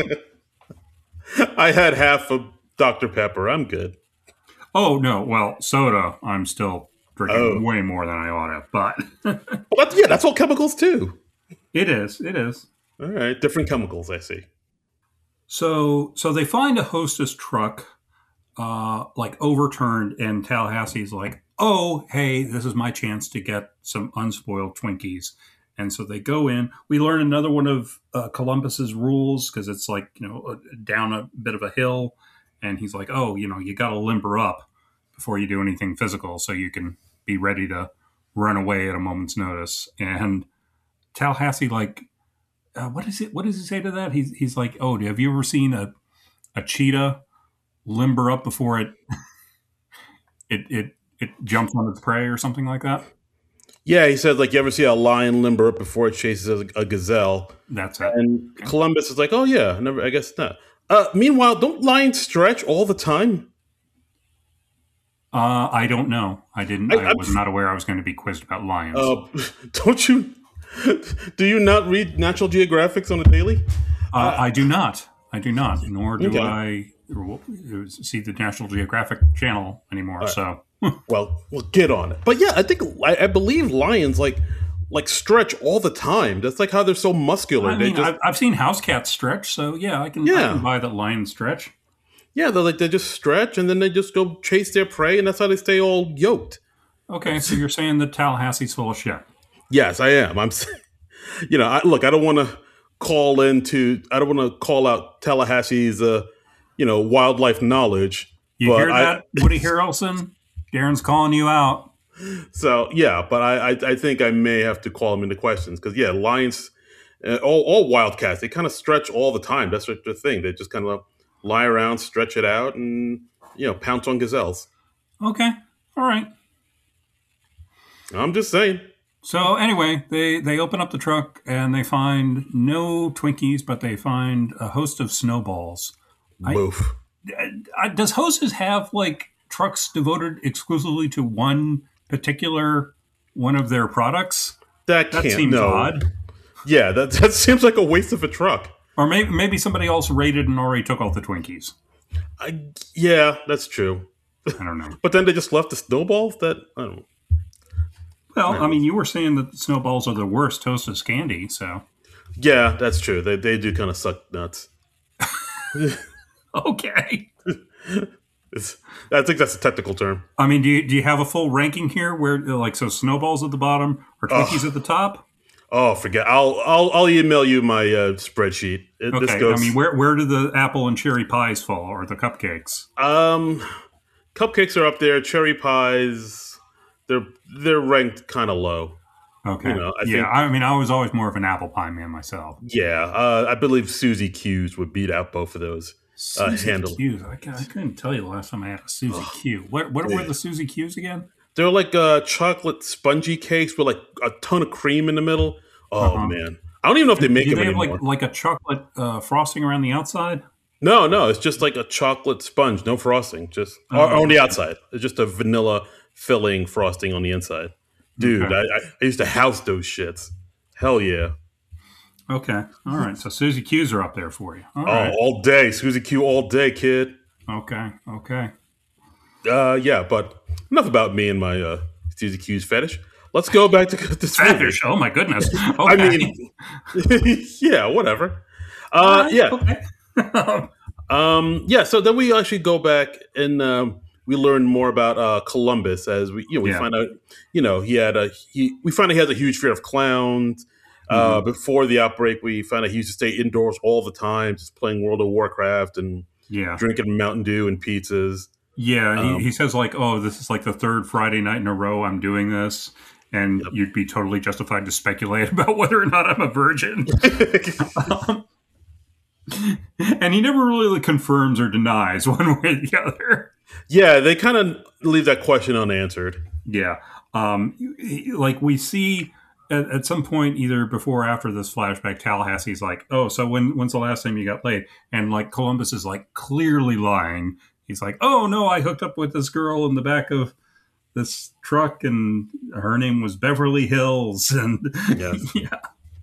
[SPEAKER 2] I had half of Doctor Pepper. I'm good.
[SPEAKER 1] Oh no, well, soda, I'm still drinking
[SPEAKER 2] Oh,
[SPEAKER 1] way more than I ought to, but
[SPEAKER 2] well, that's, yeah, that's all chemicals too.
[SPEAKER 1] it is, it is.
[SPEAKER 2] All right, different chemicals. I see.
[SPEAKER 1] So, so they find a Hostess truck, uh, like overturned, and Tallahassee's like, "Oh, hey, this is my chance to get some unspoiled Twinkies." And so they go in. We learn another one of uh, Columbus's rules because it's like you know uh, down a bit of a hill, and he's like, "Oh, you know, you got to limber up before you do anything physical, so you can be ready to run away at a moment's notice." And Tallahassee like uh, what is it? What does he say to that? He's he's like, "Oh, have you ever seen a a cheetah limber up before it it it it jumps on its prey or something like that?"
[SPEAKER 2] Yeah, he says like you ever see a lion limber up before it chases a, a gazelle,
[SPEAKER 1] That's it.
[SPEAKER 2] and
[SPEAKER 1] Okay.
[SPEAKER 2] Columbus is like, oh yeah, never. I guess not. Uh, meanwhile, don't lions stretch all the time?
[SPEAKER 1] Uh, I don't know. I didn't.
[SPEAKER 2] I,
[SPEAKER 1] I
[SPEAKER 2] I'm,
[SPEAKER 1] was not aware I was going to be quizzed about lions.
[SPEAKER 2] uh, don't you? Do you not read Natural Geographics on a daily?
[SPEAKER 1] Uh,
[SPEAKER 2] Uh,
[SPEAKER 1] I do not. I do not. Nor do
[SPEAKER 2] okay.
[SPEAKER 1] I see the National Geographic Channel anymore. So
[SPEAKER 2] Well, well, get on it. But yeah, I think I, I believe lions like like stretch all the time. That's like how they're so muscular.
[SPEAKER 1] I
[SPEAKER 2] They
[SPEAKER 1] mean,
[SPEAKER 2] just
[SPEAKER 1] I've, I've seen house cats stretch. So yeah, I can. I
[SPEAKER 2] yeah,
[SPEAKER 1] can buy that lions stretch.
[SPEAKER 2] yeah. They're like they just stretch and then they just go chase their prey, and that's how they stay all yoked.
[SPEAKER 1] Okay, so you're saying that Tallahassee's full of shit.
[SPEAKER 2] Yes, I am. I'm. s- You know, I, look, I don't want to call into. I don't want to call out Tallahassee's, uh, you know, wildlife knowledge.
[SPEAKER 1] You
[SPEAKER 2] But
[SPEAKER 1] hear
[SPEAKER 2] I,
[SPEAKER 1] that, Woody Harrelson? Darren's calling you out.
[SPEAKER 2] so yeah, but I, I, I think I may have to call him into questions because yeah, lions, uh, all, all wildcats, they kind of stretch all the time. That's what the thing. They just kind of lie around, stretch it out, and you know, pounce on gazelles.
[SPEAKER 1] Okay, all right.
[SPEAKER 2] I'm just saying.
[SPEAKER 1] So anyway, they they open up the truck and they find no Twinkies, but they find a host of snowballs. I,
[SPEAKER 2] Boof.
[SPEAKER 1] I does Hostess have like trucks devoted exclusively to one particular one of their products?
[SPEAKER 2] That
[SPEAKER 1] That
[SPEAKER 2] can't.
[SPEAKER 1] seems
[SPEAKER 2] No.
[SPEAKER 1] odd.
[SPEAKER 2] Yeah, that that seems like a waste of a truck.
[SPEAKER 1] Or maybe maybe somebody else raided and already took all the Twinkies.
[SPEAKER 2] I, yeah, that's true.
[SPEAKER 1] I don't know.
[SPEAKER 2] But then they just left the snowballs. That I don't know.
[SPEAKER 1] Well, I mean, you were saying that snowballs are the worst Hostess candy, so
[SPEAKER 2] Yeah, that's true. They they do kind of suck nuts.
[SPEAKER 1] okay.
[SPEAKER 2] It's, I think that's a technical term.
[SPEAKER 1] I mean, do you do you have a full ranking here where like so snowballs at the bottom or Twinkies at the top?
[SPEAKER 2] Oh, forget. I'll I'll I'll email you my uh, spreadsheet. It, this
[SPEAKER 1] Okay,
[SPEAKER 2] goes.
[SPEAKER 1] I mean, where where do the apple and cherry pies fall, or the cupcakes?
[SPEAKER 2] um, cupcakes are up there. Cherry pies, they're they're ranked kind of low.
[SPEAKER 1] Okay,
[SPEAKER 2] You know, I
[SPEAKER 1] yeah.
[SPEAKER 2] think-
[SPEAKER 1] I mean, I was always more of an apple pie man myself.
[SPEAKER 2] Yeah, uh, I believe Susie Q's would beat out both of those. Uh,
[SPEAKER 1] Suzy
[SPEAKER 2] handle.
[SPEAKER 1] Q's. I, ca- I couldn't tell you the last time I had a Suzy Q. What what were
[SPEAKER 2] Yeah.
[SPEAKER 1] the Suzy Q's again?
[SPEAKER 2] They're like uh, chocolate spongy cakes with like a ton of cream in the middle. Oh
[SPEAKER 1] Uh-huh.
[SPEAKER 2] man, I don't even know if they make
[SPEAKER 1] Do
[SPEAKER 2] them
[SPEAKER 1] they have
[SPEAKER 2] anymore.
[SPEAKER 1] like like a chocolate uh, frosting around the outside?
[SPEAKER 2] No, no, it's just like a chocolate sponge, no frosting, just
[SPEAKER 1] Oh,
[SPEAKER 2] or on the
[SPEAKER 1] okay.
[SPEAKER 2] outside. It's just a vanilla filling frosting on the inside. Dude,
[SPEAKER 1] Okay.
[SPEAKER 2] I, I, I used to house those shits. Hell yeah!
[SPEAKER 1] Okay, all right. So Suzy Q's are up there for you. All
[SPEAKER 2] Oh,
[SPEAKER 1] right.
[SPEAKER 2] all day, Susie Q, all day, kid.
[SPEAKER 1] Okay. Okay.
[SPEAKER 2] Uh, yeah, but enough about me and my uh, Susie Q's fetish. Let's go back to this movie.
[SPEAKER 1] Fetish. Oh my goodness. Okay.
[SPEAKER 2] I mean, yeah, whatever.
[SPEAKER 1] All
[SPEAKER 2] Uh,
[SPEAKER 1] right,
[SPEAKER 2] yeah,
[SPEAKER 1] Okay.
[SPEAKER 2] um, yeah. So then we actually go back and um, we learn more about uh, Columbus as we, you know, we
[SPEAKER 1] Yeah.
[SPEAKER 2] find out, you know, he had a he. We find out he has a huge fear of clowns. Uh,
[SPEAKER 1] Mm-hmm.
[SPEAKER 2] Before the outbreak, we found out he used to stay indoors all the time, just playing World of Warcraft and
[SPEAKER 1] yeah.
[SPEAKER 2] drinking Mountain Dew and pizzas.
[SPEAKER 1] Yeah.
[SPEAKER 2] Um,
[SPEAKER 1] He, he says like, "Oh, this is like the third Friday night in a row I'm doing this." And you'd be totally justified to speculate about whether or not I'm a virgin. Um, and he never really confirms or denies one way or the other.
[SPEAKER 2] Yeah, they kind of leave that question unanswered.
[SPEAKER 1] Yeah. Um, he- like we see at, at some point, either before or after this flashback, Tallahassee's like, "Oh, so when when's the last time you got laid?" And like Columbus is like clearly lying. He's like, "Oh no, I hooked up with this girl in the back of this truck, and her name was Beverly Hills." And
[SPEAKER 2] Yes.
[SPEAKER 1] yeah,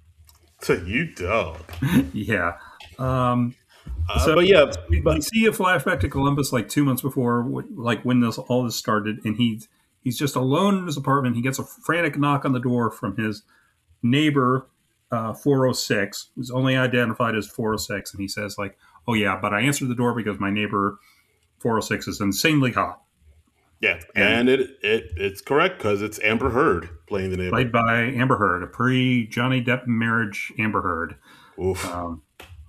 [SPEAKER 2] So you dog.
[SPEAKER 1] yeah. Um,
[SPEAKER 2] Uh,
[SPEAKER 1] So-
[SPEAKER 2] but yeah,
[SPEAKER 1] we, we see a flashback to Columbus like two months before, wh- like when this all this started, and he's he's just alone in his apartment. He gets a frantic knock on the door from his neighbor, uh, four oh six, who's only identified as four oh six, and he says like, "Oh yeah, but I answered the door because my neighbor four oh six is insanely hot."
[SPEAKER 2] yeah, and it it it's correct because it's Amber Heard playing the neighbor.
[SPEAKER 1] Played by Amber Heard, a pre Johnny Depp marriage Amber Heard.
[SPEAKER 2] Oof,
[SPEAKER 1] Um,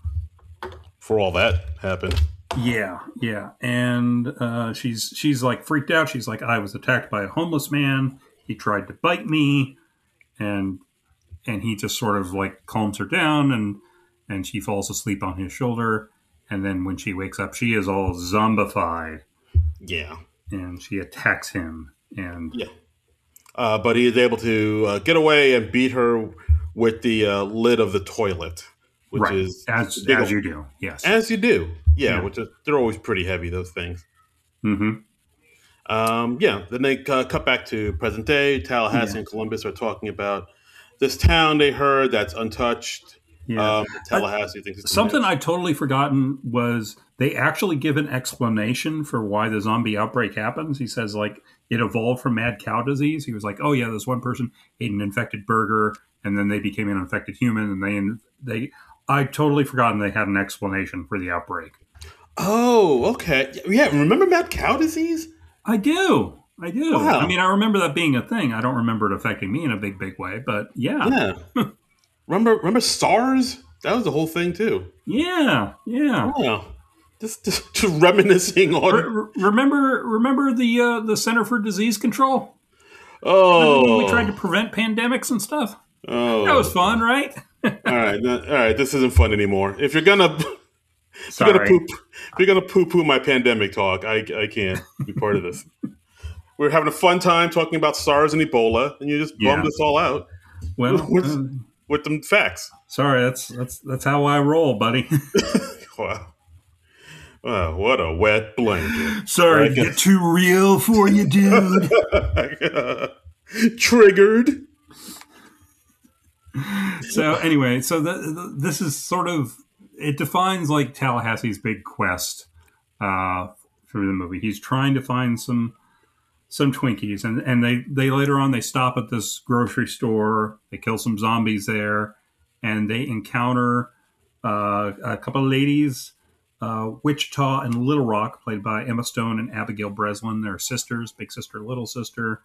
[SPEAKER 2] for all that happened.
[SPEAKER 1] Yeah, yeah, and uh, she's she's like freaked out. She's like, I was attacked by a homeless man. He tried to bite me, and and he just sort of like calms her down, and and she falls asleep on his shoulder. And then when she wakes up, she is all zombified,
[SPEAKER 2] Yeah,
[SPEAKER 1] and she attacks him. And
[SPEAKER 2] yeah. Uh, but he is able to uh, get away and beat her with the uh, lid of the toilet, which
[SPEAKER 1] right
[SPEAKER 2] is
[SPEAKER 1] as
[SPEAKER 2] big
[SPEAKER 1] as
[SPEAKER 2] ol-
[SPEAKER 1] you do, yes.
[SPEAKER 2] as you do. Yeah,
[SPEAKER 1] Yeah.
[SPEAKER 2] which is they're always pretty heavy. Those things.
[SPEAKER 1] Mm-hmm.
[SPEAKER 2] Um, yeah. Then they uh, cut back to present day. Tallahassee
[SPEAKER 1] Yeah.
[SPEAKER 2] and Columbus are talking about this town they heard that's untouched.
[SPEAKER 1] Yeah.
[SPEAKER 2] Um, Tallahassee thinks it's a
[SPEAKER 1] Something
[SPEAKER 2] myth.
[SPEAKER 1] I'd totally forgotten was they actually give an explanation for why the zombie outbreak happens. He says, like, it evolved from mad cow disease. He was like, oh, yeah, this one person ate an infected burger, and then they became an infected human, and they, they, I'd totally forgotten they had an explanation for the outbreak.
[SPEAKER 2] Oh, okay. Yeah, remember mad cow disease?
[SPEAKER 1] I do. I do.
[SPEAKER 2] Wow.
[SPEAKER 1] I mean, I remember that being a thing. I don't remember it affecting me in a big, big way, but yeah.
[SPEAKER 2] Yeah. remember remember SARS? That was the whole thing too.
[SPEAKER 1] Yeah. Yeah.
[SPEAKER 2] Wow. Just, just, just reminiscing on.
[SPEAKER 1] Re- re- remember, remember the uh, the Center for Disease Control?
[SPEAKER 2] Oh,
[SPEAKER 1] When we tried to prevent pandemics and stuff.
[SPEAKER 2] oh,
[SPEAKER 1] That was fun, right?
[SPEAKER 2] all right, no- all right. This isn't fun anymore. If you're gonna, if you're
[SPEAKER 1] Sorry.
[SPEAKER 2] gonna poop, if you're gonna poo poo my pandemic talk, I, I can't be part of this. we're having a fun time talking about SARS and Ebola, and you just bummed
[SPEAKER 1] Yeah.
[SPEAKER 2] us all out
[SPEAKER 1] Well,
[SPEAKER 2] with,
[SPEAKER 1] uh,
[SPEAKER 2] with them facts.
[SPEAKER 1] sorry, that's that's that's how I roll, buddy.
[SPEAKER 2] Wow. Wow, what a wet blanket.
[SPEAKER 1] Sorry to
[SPEAKER 2] Like-
[SPEAKER 1] get too real for you, dude.
[SPEAKER 2] Triggered.
[SPEAKER 1] So anyway, so the, the, this is sort of it defines like Tallahassee's big quest uh, through the movie. He's trying to find some some Twinkies, and and they they later on they stop at this grocery store. They kill some zombies there, and they encounter uh, a couple of ladies. Uh, Wichita and Little Rock, played by Emma Stone and Abigail Breslin. They're sisters, big sister, little sister.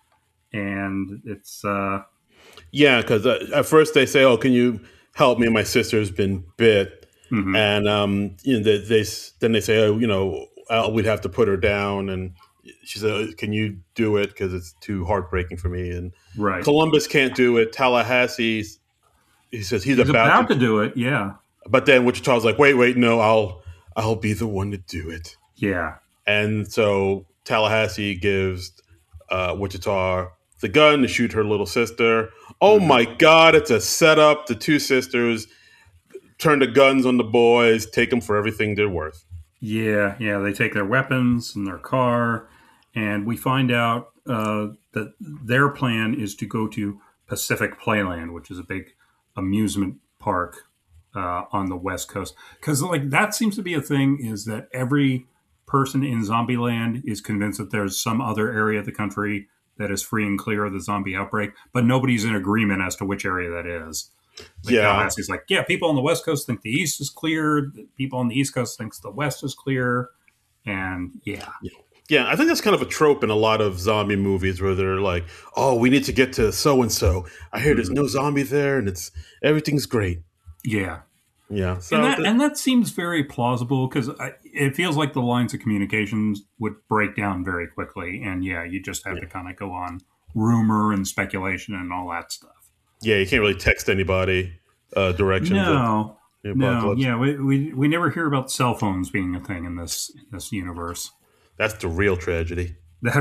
[SPEAKER 1] And it's, uh,
[SPEAKER 2] Yeah, because uh, at first they say, "Oh, can you help me? My sister's been bit,"
[SPEAKER 1] mhm.
[SPEAKER 2] and um, you know, they, they then they say, "Oh, you know, uh, we'd have to put her down," and she said, "Can you do it? Because it's too heartbreaking for me." And
[SPEAKER 1] Right.
[SPEAKER 2] Columbus can't do it. Tallahassee, he says he's,
[SPEAKER 1] He's
[SPEAKER 2] about,
[SPEAKER 1] about
[SPEAKER 2] to,
[SPEAKER 1] to do it. Yeah.
[SPEAKER 2] but then Wichita's like, "Wait, wait, no, I'll I'll be the one to do it."
[SPEAKER 1] Yeah.
[SPEAKER 2] And so Tallahassee gives uh, Wichita the gun to shoot her little sister. Oh
[SPEAKER 1] Mhm.
[SPEAKER 2] my God, it's a setup. The two sisters turn the guns on the boys, take them for everything they're worth.
[SPEAKER 1] Yeah. Yeah. They take their weapons and their car. And we find out uh, that their plan is to go to Pacific Playland, which is a big amusement park uh, on the West Coast. Because like that seems to be a thing is that every person in Zombieland is convinced that there's some other area of the country that is free and clear of the zombie outbreak, but nobody's in agreement as to which area that is. Like
[SPEAKER 2] Yeah.
[SPEAKER 1] Tallahassee's like, yeah, people on the West Coast think the East is clear. People on the East Coast thinks the West is clear. And yeah.
[SPEAKER 2] Yeah, I think that's kind of a trope in a lot of zombie movies where they're like, "Oh, we need to get to so and so. I hear there's no zombie there, and it's everything's great."
[SPEAKER 1] Yeah.
[SPEAKER 2] Yeah, so
[SPEAKER 1] And that,
[SPEAKER 2] th-
[SPEAKER 1] and that seems very plausible because it feels like the lines of communications would break down very quickly. And yeah, you just have to kind of go on rumor and speculation and all that stuff.
[SPEAKER 2] yeah, you can't really text anybody uh, directions. of
[SPEAKER 1] No,
[SPEAKER 2] the
[SPEAKER 1] no,
[SPEAKER 2] apocalypse.
[SPEAKER 1] yeah, we, we we never hear about cell phones being a thing in this in this universe.
[SPEAKER 2] That's the real tragedy.
[SPEAKER 1] That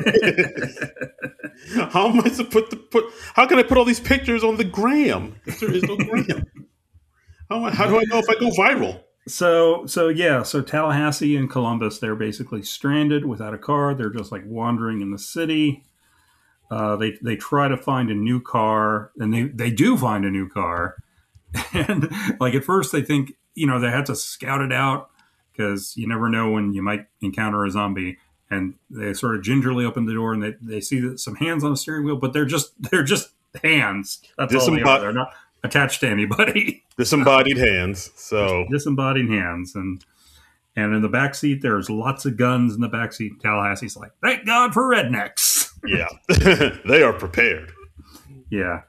[SPEAKER 2] How am I supposed to put the put? How can I put all these pictures on the gram if there is no gram? How, am I, how do I know if I go viral?
[SPEAKER 1] so so yeah, so Tallahassee and Columbus, they're basically stranded without a car. They're just like wandering in the city. Uh, they they try to find a new car, and they they do find a new car. And like at first, they think you know they had to scout it out because you never know when you might encounter a zombie. And they sort of gingerly open the door, and they, they see that some hands on the steering wheel, but they're just they're just hands. That's all they
[SPEAKER 2] Disembod-
[SPEAKER 1] are. They're not attached to anybody.
[SPEAKER 2] Disembodied hands. So
[SPEAKER 1] Disembodied hands, and and in the back seat, there's lots of guns in the back seat. Tallahassee's like, thank God for rednecks.
[SPEAKER 2] yeah, they are prepared.
[SPEAKER 1] Yeah.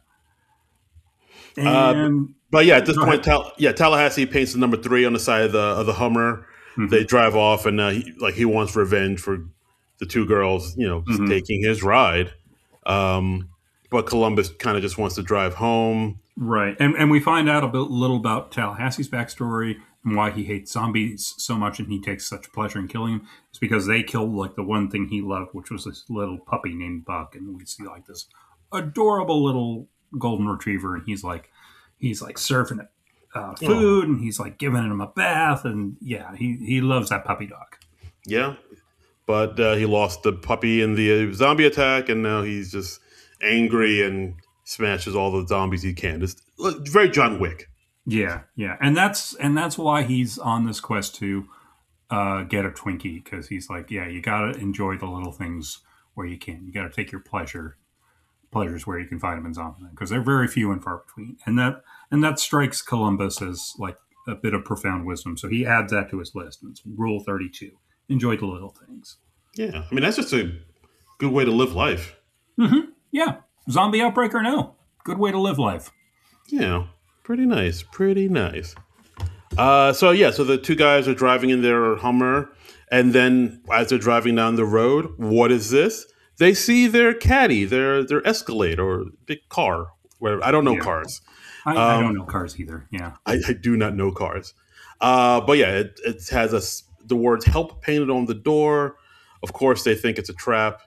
[SPEAKER 2] Uh,
[SPEAKER 1] And
[SPEAKER 2] But yeah, at this
[SPEAKER 1] Go
[SPEAKER 2] point, Tal- yeah, Tallahassee paints the number three on the side of the of the Hummer.
[SPEAKER 1] Mhm.
[SPEAKER 2] They drive off, and uh, he, like he wants revenge for the two girls, you know, just
[SPEAKER 1] Mhm.
[SPEAKER 2] taking his ride. Um, but Columbus kind of just wants to drive home.
[SPEAKER 1] right, and and we find out a bit, little about Tallahassee's backstory and why he hates zombies so much, and he takes such pleasure in killing them. It's because they killed like the one thing he loved, which was this little puppy named Buck, and we see like this adorable little golden retriever, and he's like he's like surfing it. Uh, food and he's like giving him a bath, and yeah, he, he loves that puppy dog.
[SPEAKER 2] Yeah, but uh, he lost the puppy in the uh, zombie attack, and now he's just angry and smashes all the zombies he can. It's look, very John Wick.
[SPEAKER 1] Yeah, yeah, and that's and that's why he's on this quest to uh, get a Twinkie, because he's like, yeah, you got to enjoy the little things where you can. You got to take your pleasure pleasures where you can find them in Zombieland, because they're very few and far between, and that and that strikes Columbus as like a bit of profound wisdom. So he adds that to his list. And it's Rule thirty-two: enjoy the little things.
[SPEAKER 2] Yeah, I mean that's just a good way to live life.
[SPEAKER 1] Mm-hmm. Yeah, zombie outbreak or no, good way to live life.
[SPEAKER 2] Yeah, pretty nice, pretty nice. Uh, so yeah, so the two guys are driving in their Hummer, and then as they're driving down the road, what is this? They see their caddy, their their Escalade or big car. Whatever. I don't know
[SPEAKER 1] Yeah.
[SPEAKER 2] cars.
[SPEAKER 1] I, I
[SPEAKER 2] Um,
[SPEAKER 1] don't know cars either. Yeah.
[SPEAKER 2] I, I do not know cars. Uh, but yeah, it, it has a s the words "help" painted on the door. Of course, they think it's a trap.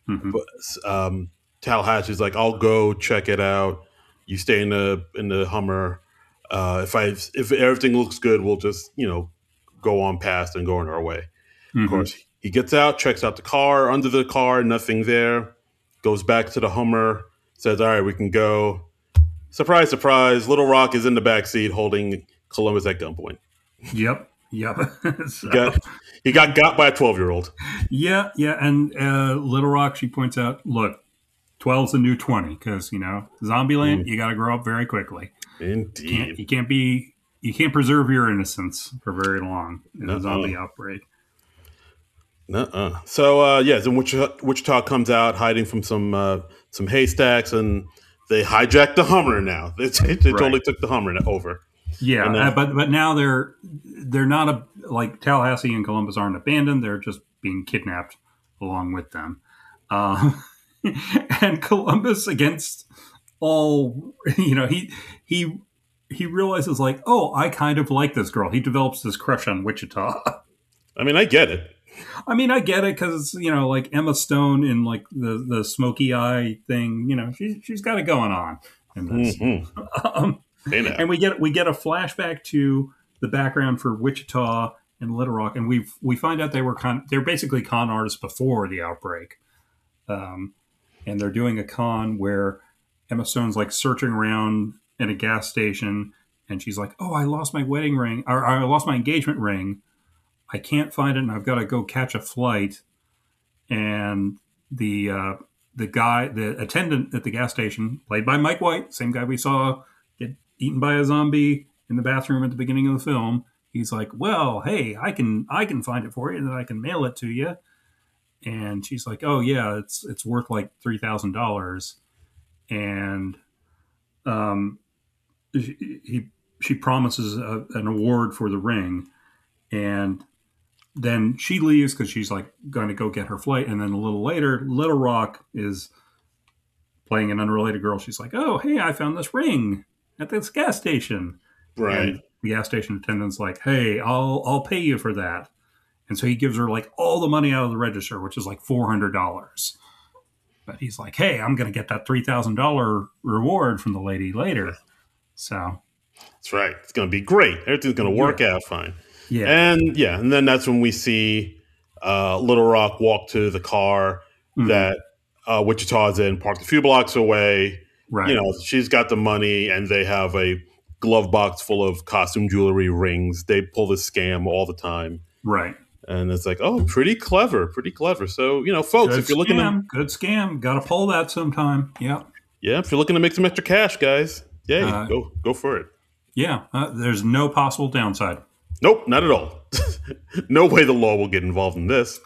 [SPEAKER 1] Mm-hmm.
[SPEAKER 2] But um, Tallahassee's like, I'll go check it out. You stay in the in the Hummer. Uh, if I if everything looks good, we'll just you know go on past and go on our way. Of
[SPEAKER 1] Mm-hmm.
[SPEAKER 2] course, he gets out, checks out the car. Under the car, nothing there. Goes back to the Hummer. Says, "All right, we can go." Surprise, surprise! Little Rock is in the back seat holding Columbus at gunpoint.
[SPEAKER 1] Yep. Yep.
[SPEAKER 2] He
[SPEAKER 1] So,
[SPEAKER 2] got he got got by a twelve year old.
[SPEAKER 1] yeah. Yeah. And uh, Little Rock, she points out, look, twelve's the new twenty because, you know, Zombieland,
[SPEAKER 2] Mm.
[SPEAKER 1] you got to grow up very quickly. You can't,
[SPEAKER 2] Indeed.
[SPEAKER 1] you can't be, you can't preserve your innocence for very long in a
[SPEAKER 2] Nuh-uh.
[SPEAKER 1] zombie outbreak.
[SPEAKER 2] Nuh-uh. So uh, yes, and Wichita, Wichita comes out hiding from some uh, some haystacks, and they hijack the Hummer. Now they, they totally
[SPEAKER 1] Right.
[SPEAKER 2] took the Hummer over.
[SPEAKER 1] Yeah,
[SPEAKER 2] And, uh,
[SPEAKER 1] uh, but but now they're they're not a like Tallahassee and Columbus aren't abandoned. They're just being kidnapped along with them. Um, and Columbus, against all, you know, he he he realizes like, oh, I kind of like this girl. He develops this crush on Wichita.
[SPEAKER 2] I mean, I get it.
[SPEAKER 1] I mean, I get it because you know, like Emma Stone in like the the smoky eye thing. You know, she's she's got it going on in this.
[SPEAKER 2] Mm-hmm.
[SPEAKER 1] Um,
[SPEAKER 2] Hey now.
[SPEAKER 1] and we get we get a flashback to the background for Wichita and Little Rock, and we we find out they were con they're basically con artists before the outbreak, um, and they're doing a con where Emma Stone's like searching around at a gas station, and she's like, "Oh, I lost my wedding ring, or I lost my engagement ring. I can't find it, and I've got to go catch a flight." And the uh, the guy, the attendant at the gas station, played by Mike White, same guy we saw get eaten by a zombie in the bathroom at the beginning of the film. He's like, "Well, hey, I can I can find it for you, and then I can mail it to you." And she's like, "Oh yeah, it's it's worth like three thousand dollars." And um, he, he she promises a, an award for the ring, and then she leaves because she's like going to go get her flight. And then a little later, Little Rock is playing an unrelated girl. She's like, "Oh, hey, I found this ring at this gas station."
[SPEAKER 2] Right.
[SPEAKER 1] And the gas station attendant's like, "Hey, I'll I'll pay you for that." And so he gives her like all the money out of the register, which is like four hundred dollars. But he's like, "Hey, I'm going to get that three thousand dollars reward from the lady later." So
[SPEAKER 2] That's right. It's going to be great. Everything's going to work
[SPEAKER 1] Yeah.
[SPEAKER 2] out fine.
[SPEAKER 1] yeah,
[SPEAKER 2] And yeah, and then that's when we see uh, Little Rock walk to the car
[SPEAKER 1] Mhm.
[SPEAKER 2] that uh, Wichita's in, parked a few blocks away.
[SPEAKER 1] right.
[SPEAKER 2] You know, she's got the money, and they have a glove box full of costume jewelry, rings. They pull this scam all the time,
[SPEAKER 1] right.
[SPEAKER 2] and it's like, oh, pretty clever, pretty clever. So you know, folks,
[SPEAKER 1] Good
[SPEAKER 2] if you're looking to,
[SPEAKER 1] scam. Good scam. Got to pull that sometime. Yeah.
[SPEAKER 2] yeah, if you're looking to make some extra cash, guys, yeah,
[SPEAKER 1] Uh,
[SPEAKER 2] go go for it.
[SPEAKER 1] Yeah. Uh, there's no possible downside.
[SPEAKER 2] Nope, not at all. No way the law will get involved in this.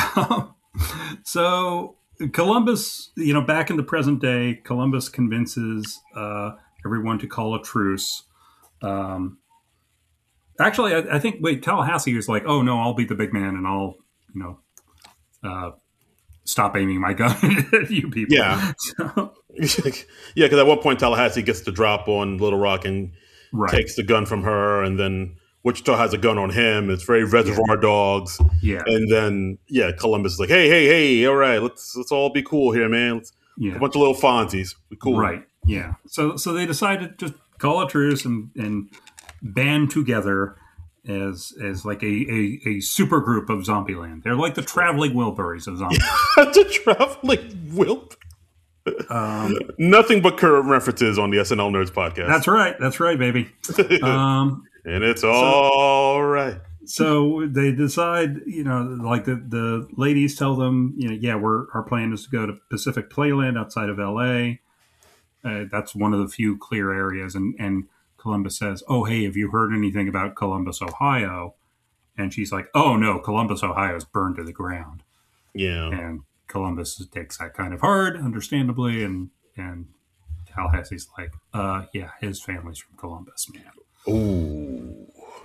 [SPEAKER 1] So Columbus, you know, back in the present day, Columbus convinces uh, everyone to call a truce. Um, actually, I, I think wait, Tallahassee is like, "Oh no, I'll be the big man and I'll, you know, uh, stop aiming my gun at you people."
[SPEAKER 2] Yeah.
[SPEAKER 1] So,
[SPEAKER 2] Yeah, because at one point Tallahassee gets the drop on Little Rock and
[SPEAKER 1] right.
[SPEAKER 2] takes the gun from her, and then Wichita has a gun on him. It's very Reservoir Dogs,
[SPEAKER 1] Yeah.
[SPEAKER 2] and then yeah, Columbus is like, "Hey, hey, hey! All right, let's let's all be cool here, man. Let's,
[SPEAKER 1] Yeah.
[SPEAKER 2] A bunch of little Fonzies, we cool,
[SPEAKER 1] Right. Yeah. So so they decided to just call a truce and, and band together as as like a, a, a super group of Zombieland. They're like the traveling Wilburys of Zombieland.
[SPEAKER 2] That's a traveling whelp.
[SPEAKER 1] Um,
[SPEAKER 2] Nothing but current references on the S N L Nerds podcast.
[SPEAKER 1] that's right. That's right, baby. Um,
[SPEAKER 2] and it's all right.
[SPEAKER 1] so they decide, you know, like the, the ladies tell them, you know, yeah, we're our plan is to go to Pacific Playland outside of L A. Uh, that's one of the few clear areas. And, and Columbus says, "Oh, hey, have you heard anything about Columbus, Ohio?" And she's like, "Oh, no, Columbus, Ohio is burned to the ground."
[SPEAKER 2] Yeah.
[SPEAKER 1] And Columbus takes that kind of hard, understandably. And, and Tallahassee's like, uh, yeah, his family's from Columbus, man.
[SPEAKER 2] Ooh.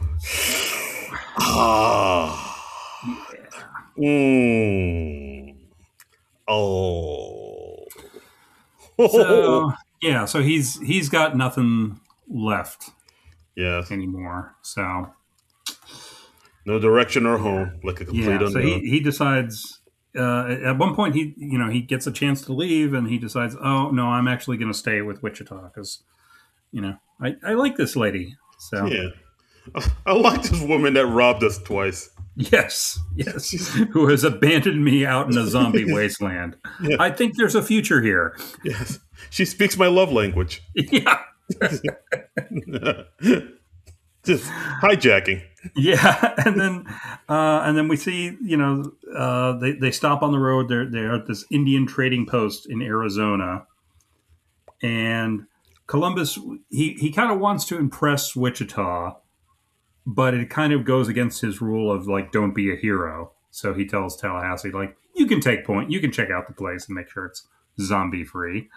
[SPEAKER 2] Ah. Mm. Oh.
[SPEAKER 1] So yeah, so he's he's got nothing left
[SPEAKER 2] Yes.
[SPEAKER 1] anymore. So
[SPEAKER 2] No direction or home, like a complete
[SPEAKER 1] yeah, so he,
[SPEAKER 2] unknown.
[SPEAKER 1] he decides uh, at one point he you know he gets a chance to leave and he decides, oh no, I'm actually going to stay with Wichita because you know I, I like this lady. So
[SPEAKER 2] Yeah. I like this woman that robbed us twice.
[SPEAKER 1] yes, yes, who has abandoned me out in a zombie wasteland.
[SPEAKER 2] Yeah.
[SPEAKER 1] I think there's a future here.
[SPEAKER 2] Yes. She speaks my love language.
[SPEAKER 1] Yeah.
[SPEAKER 2] Just hijacking.
[SPEAKER 1] Yeah, and then uh, and then we see, you know, uh, they they stop on the road. They're they're at this Indian trading post in Arizona, and Columbus he he kind of wants to impress Wichita, but it kind of goes against his rule of like don't be a hero. So he tells Tallahassee like you can take point, you can check out the place and make sure it's zombie free.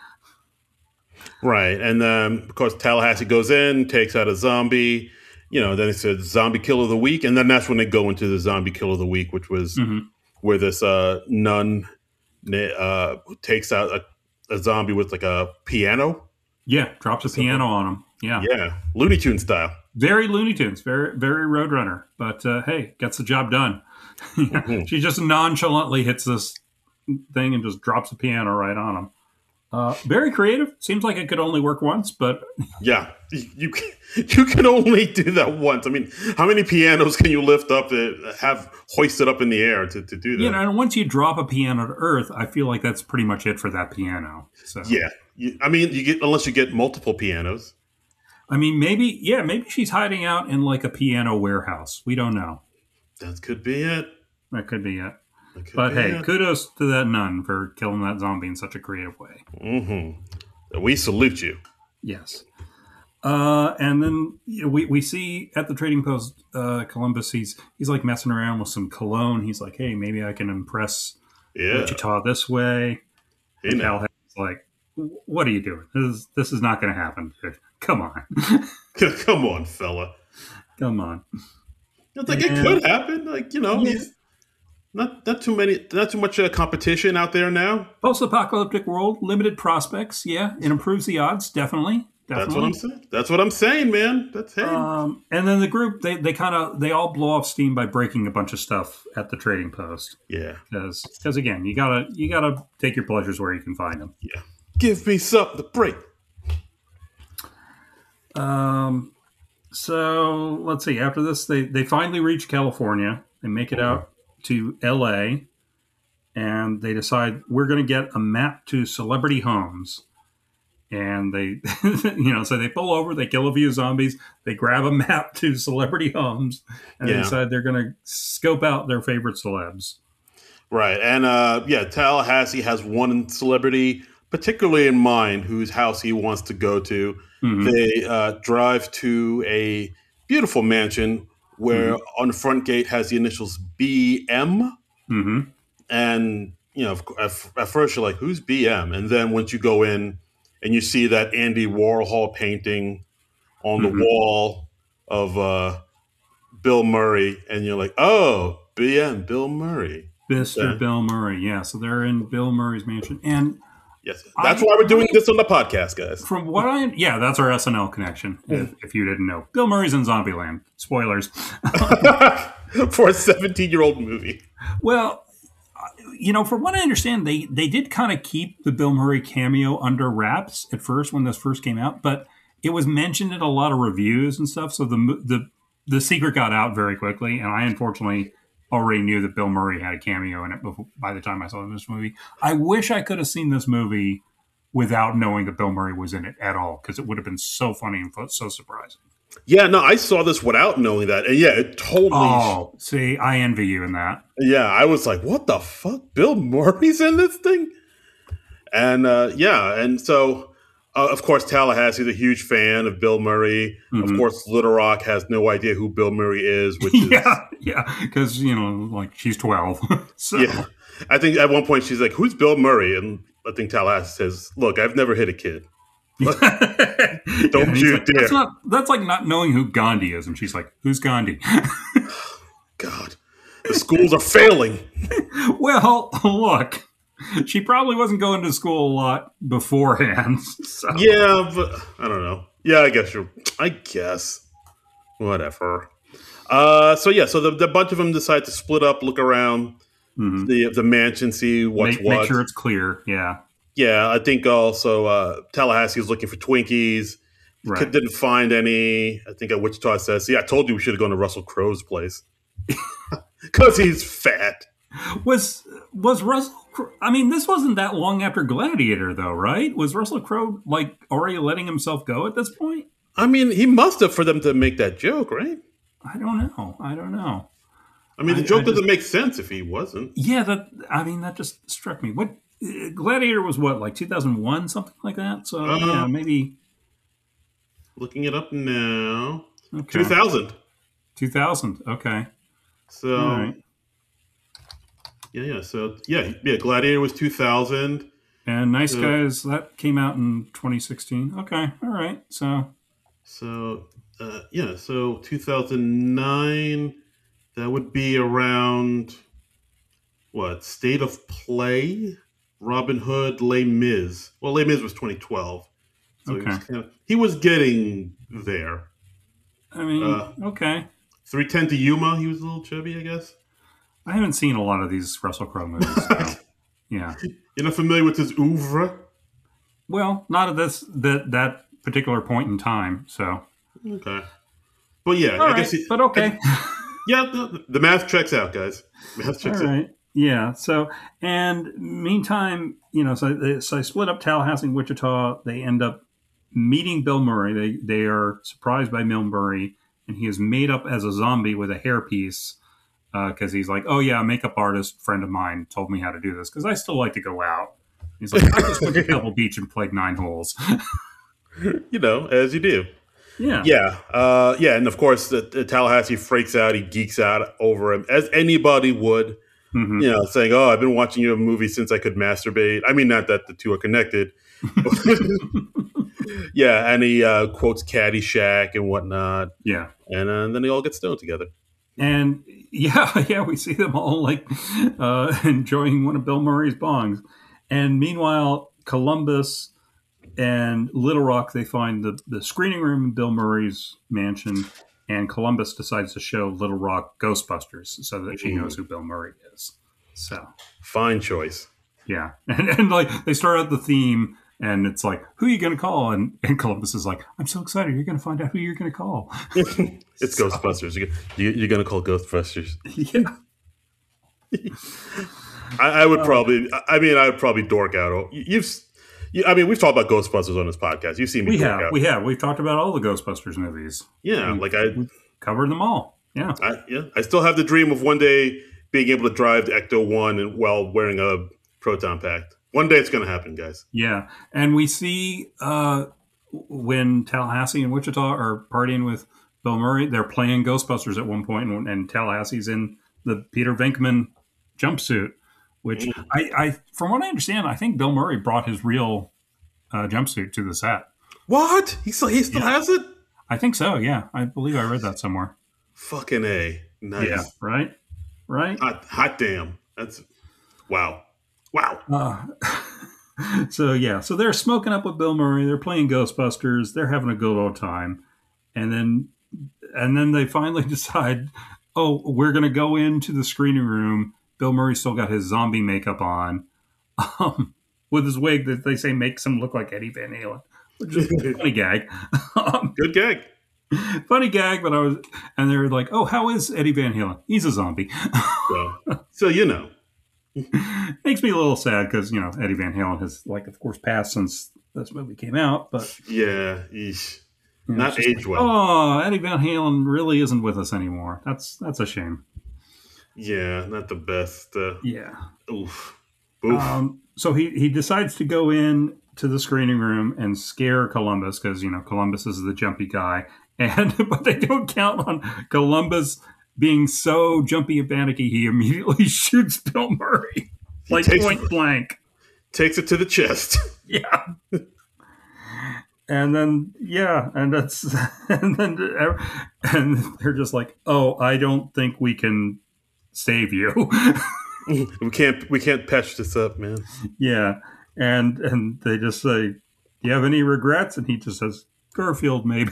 [SPEAKER 2] Right. And um, of course, Tallahassee goes in, takes out a zombie. You know, then it says zombie kill of the week. And then that's when they go into the zombie kill of the week, which was mm-hmm. where this uh, nun uh, takes out a, a zombie with like a piano.
[SPEAKER 1] Yeah, drops a piano on him. Yeah.
[SPEAKER 2] Yeah. Looney Tunes style.
[SPEAKER 1] Very Looney Tunes, very, very Roadrunner. But uh, hey, gets the job done. mm-hmm. She just nonchalantly hits this thing and just drops a piano right on him. Uh, very creative. Seems like it could only work once, but
[SPEAKER 2] yeah, you you can only do that once. I mean, how many pianos can you lift up to have hoisted up in the air to, to do that?
[SPEAKER 1] You know, and once you drop a piano to earth, I feel like that's pretty much it for that piano. So
[SPEAKER 2] yeah, you, I mean, you get unless you get multiple pianos.
[SPEAKER 1] I mean, maybe yeah, maybe she's hiding out in like a piano warehouse. We don't know.
[SPEAKER 2] That could be it.
[SPEAKER 1] That could be it. But hey, it. kudos to that nun for killing that zombie in such a creative way.
[SPEAKER 2] Mm-hmm. We salute you.
[SPEAKER 1] Yes. Uh, and then you know, we, we see at the trading post, uh, Columbus, he's he's like messing around with some cologne. He's like, hey, maybe I can impress yeah. Wichita this way. Hey, and Cal is like, what are you doing? This is, this is not going to happen. Come on.
[SPEAKER 2] Come on, fella.
[SPEAKER 1] Come on.
[SPEAKER 2] It's like and, it could happen. Like, you know, yeah. he's... Not not too many, not too much uh, competition out there now.
[SPEAKER 1] Post-apocalyptic world, limited prospects. Yeah, it improves the odds. Definitely, definitely.
[SPEAKER 2] That's what I'm saying. That's what I'm saying, man. That's hey.
[SPEAKER 1] Um, and then the group, they they kind of they all blow off steam by breaking a bunch of stuff at the trading post.
[SPEAKER 2] Yeah,
[SPEAKER 1] because because again, you gotta you gotta take your pleasures where you can find them.
[SPEAKER 2] Yeah, give me something to break.
[SPEAKER 1] Um, so let's see. After this, they they finally reach California. They make it out to L A, and they decide we're going to get a map to celebrity homes. And they, you know, so they pull over, they kill a few zombies, they grab a map to celebrity homes, and yeah. they decide they're going to scope out their favorite celebs.
[SPEAKER 2] Right. And uh, yeah, Tallahassee has one celebrity particularly in mind whose house he wants to go to. Mm-hmm. They uh, drive to a beautiful mansion where mm-hmm. on the front gate has the initials B M.
[SPEAKER 1] Mm-hmm.
[SPEAKER 2] And, you know, at, at first you're like, who's B M? And then once you go in and you see that Andy Warhol painting on the mm-hmm. wall of uh, Bill Murray, and you're like, oh, B M, Bill Murray.
[SPEAKER 1] Mister Yeah. Bill Murray, yeah. So they're in Bill Murray's mansion. And
[SPEAKER 2] yes, that's I, why we're doing this on the podcast, guys.
[SPEAKER 1] From what I, yeah, that's our S N L connection. If, if you didn't know, Bill Murray's in Zombieland. Spoilers
[SPEAKER 2] for a seventeen-year-old movie.
[SPEAKER 1] Well, you know, from what I understand, they they did kind of keep the Bill Murray cameo under wraps at first when this first came out, but it was mentioned in a lot of reviews and stuff. So the the the secret got out very quickly, and I unfortunately already knew that Bill Murray had a cameo in it before, by the time I saw this movie. I wish I could have seen this movie without knowing that Bill Murray was in it at all, because it would have been so funny and so surprising.
[SPEAKER 2] Yeah, no, I saw this without knowing that. And yeah, it totally...
[SPEAKER 1] Oh, see, I envy you in that.
[SPEAKER 2] Yeah, I was like, what the fuck? Bill Murray's in this thing? And uh, yeah, and so... Uh, of course, Tallahassee's a huge fan of Bill Murray. Mm-hmm. Of course, Little Rock has no idea who Bill Murray is. Which is
[SPEAKER 1] yeah, yeah, because you know, like she's twelve. So.
[SPEAKER 2] Yeah, I think at one point she's like, "Who's Bill Murray?" And I think Tallahassee says, "Look, I've never hit a kid. Don't
[SPEAKER 1] yeah,
[SPEAKER 2] you
[SPEAKER 1] like,
[SPEAKER 2] dare."
[SPEAKER 1] That's, not, that's like not knowing who Gandhi is, and she's like, "Who's Gandhi?"
[SPEAKER 2] God, the schools are failing.
[SPEAKER 1] Well, look. She probably wasn't going to school a lot beforehand. So.
[SPEAKER 2] Yeah, but I don't know. Yeah, I guess you're. I guess whatever. Uh, so yeah, so the, the bunch of them decide to split up, look around.
[SPEAKER 1] Mm-hmm.
[SPEAKER 2] the the mansion, see what's
[SPEAKER 1] make,
[SPEAKER 2] what.
[SPEAKER 1] Make sure it's clear. Yeah.
[SPEAKER 2] Yeah, I think also uh, Tallahassee was looking for Twinkies.
[SPEAKER 1] Right.
[SPEAKER 2] Didn't find any. I think at Wichita says, "See, I told you we should have gone to Russell Crowe's place because he's fat."
[SPEAKER 1] Was was Russell? Crowe, I mean, this wasn't that long after Gladiator, though, right? Was Russell Crowe like already letting himself go at this point?
[SPEAKER 2] I mean, he must have for them to make that joke, right?
[SPEAKER 1] I don't know. I don't know.
[SPEAKER 2] I mean, the
[SPEAKER 1] I,
[SPEAKER 2] joke
[SPEAKER 1] I
[SPEAKER 2] doesn't
[SPEAKER 1] just,
[SPEAKER 2] make sense if he wasn't.
[SPEAKER 1] Yeah, that. I mean, that just struck me. What Gladiator was what, like two thousand one, something like that. So uh, yeah, maybe.
[SPEAKER 2] Looking it up now.
[SPEAKER 1] Okay.
[SPEAKER 2] two thousand.
[SPEAKER 1] two thousand. Okay.
[SPEAKER 2] So.
[SPEAKER 1] All right.
[SPEAKER 2] Yeah, yeah. So yeah, yeah. Gladiator was two thousand.
[SPEAKER 1] And Nice uh, Guys, that came out in twenty sixteen. Okay. All right. So.
[SPEAKER 2] So uh, yeah. So two thousand nine. That would be around what? State of Play, Robin Hood, Les Mis. Well, Les Mis was twenty twelve. So
[SPEAKER 1] okay.
[SPEAKER 2] he was, kind of, he was getting there.
[SPEAKER 1] I mean, uh, okay.
[SPEAKER 2] three ten to Yuma, he was a little chubby, I guess.
[SPEAKER 1] I haven't seen a lot of these Russell Crowe movies. So, yeah.
[SPEAKER 2] You're not familiar with his oeuvre?
[SPEAKER 1] Well, not at this that that particular point in time. So.
[SPEAKER 2] Okay. But yeah,
[SPEAKER 1] All
[SPEAKER 2] I
[SPEAKER 1] right,
[SPEAKER 2] guess. He,
[SPEAKER 1] but okay.
[SPEAKER 2] I, yeah, the, the math checks out, guys. Math checks
[SPEAKER 1] All right.
[SPEAKER 2] out.
[SPEAKER 1] Yeah. So, and meantime, you know, so they, so I split up Tallahassee and Wichita. They end up meeting Bill Murray. They they are surprised by Bill Murray, and he is made up as a zombie with a hairpiece because uh, he's like, oh yeah, a makeup artist friend of mine told me how to do this because I still like to go out. He's like, I just went to Pebble Beach and played nine holes.
[SPEAKER 2] You know, as you do.
[SPEAKER 1] Yeah.
[SPEAKER 2] Yeah. Uh, yeah. And of course, the, the Tallahassee freaks out. He geeks out over him, as anybody would. Mm-hmm. You know, saying, "Oh, I've been watching your movie since I could masturbate." I mean, not that the two are connected. Yeah, and he uh, quotes Caddyshack and whatnot.
[SPEAKER 1] Yeah,
[SPEAKER 2] and, uh, and then they all get stoned together.
[SPEAKER 1] And yeah, yeah, we see them all like uh, enjoying one of Bill Murray's bongs. And meanwhile, Columbus and Little Rock, they find the, the screening room in Bill Murray's mansion, and Columbus decides to show Little Rock Ghostbusters so that she knows who Bill Murray is. So
[SPEAKER 2] fine choice.
[SPEAKER 1] Yeah. And, and like they start out the theme and it's like, who are you going to call? And, and Columbus is like, I'm so excited. You're going to find out who you're going to call.
[SPEAKER 2] It's so, Ghostbusters. You're, you're going to call Ghostbusters.
[SPEAKER 1] Yeah.
[SPEAKER 2] I, I would probably, I mean, I would probably dork out. You've, you, I mean, we've talked about Ghostbusters on this podcast. You've seen me
[SPEAKER 1] we
[SPEAKER 2] dork
[SPEAKER 1] have,
[SPEAKER 2] out.
[SPEAKER 1] We have. We've talked about all the Ghostbusters movies.
[SPEAKER 2] Yeah.
[SPEAKER 1] we,
[SPEAKER 2] like I
[SPEAKER 1] we covered them all. Yeah.
[SPEAKER 2] I, yeah. I still have the dream of one day being able to drive the Ecto one and while wearing a proton pack. One day it's going to happen, guys.
[SPEAKER 1] Yeah. And we see uh, when Tallahassee and Wichita are partying with Bill Murray, they're playing Ghostbusters at one point, and, and Tallahassee's in the Peter Venkman jumpsuit, which mm. I, I, from what I understand, I think Bill Murray brought his real uh, jumpsuit to the set.
[SPEAKER 2] What? He still, he still yeah. has it?
[SPEAKER 1] I think so, yeah. I believe I read that somewhere.
[SPEAKER 2] Fucking A. Nice.
[SPEAKER 1] Yeah, right? Right?
[SPEAKER 2] Hot, hot damn. That's, wow. Wow.
[SPEAKER 1] Uh, so, yeah. So they're smoking up with Bill Murray. They're playing Ghostbusters. They're having a good old time. And then and then they finally decide, oh, we're going to go into the screening room. Bill Murray still got his zombie makeup on um, with his wig that they say makes him look like Eddie Van Halen, which is a funny gag. um,
[SPEAKER 2] good gag.
[SPEAKER 1] Funny gag, but I was, and they're like, oh, how is Eddie Van Halen? He's a zombie.
[SPEAKER 2] so, so, you know.
[SPEAKER 1] Makes me a little sad because, you know, Eddie Van Halen has, like, of course, passed since this movie came out. But
[SPEAKER 2] yeah, eesh.
[SPEAKER 1] You know,
[SPEAKER 2] not aged
[SPEAKER 1] like,
[SPEAKER 2] well.
[SPEAKER 1] Oh, Eddie Van Halen really isn't with us anymore. That's that's a shame.
[SPEAKER 2] Yeah, not the best. Uh,
[SPEAKER 1] yeah.
[SPEAKER 2] Oof. Oof.
[SPEAKER 1] Um, so he, he decides to go in to the screening room and scare Columbus because, you know, Columbus is the jumpy guy. And but they don't count on Columbus being so jumpy and panicky, he immediately shoots Bill Murray. Like takes, point blank.
[SPEAKER 2] Takes it to the chest.
[SPEAKER 1] Yeah. And then, yeah, and that's, and then, and they're just like, oh, I don't think we can save you.
[SPEAKER 2] we can't, we can't patch this up, man.
[SPEAKER 1] Yeah. And, and they just say, do you have any regrets? And he just says, Garfield, maybe.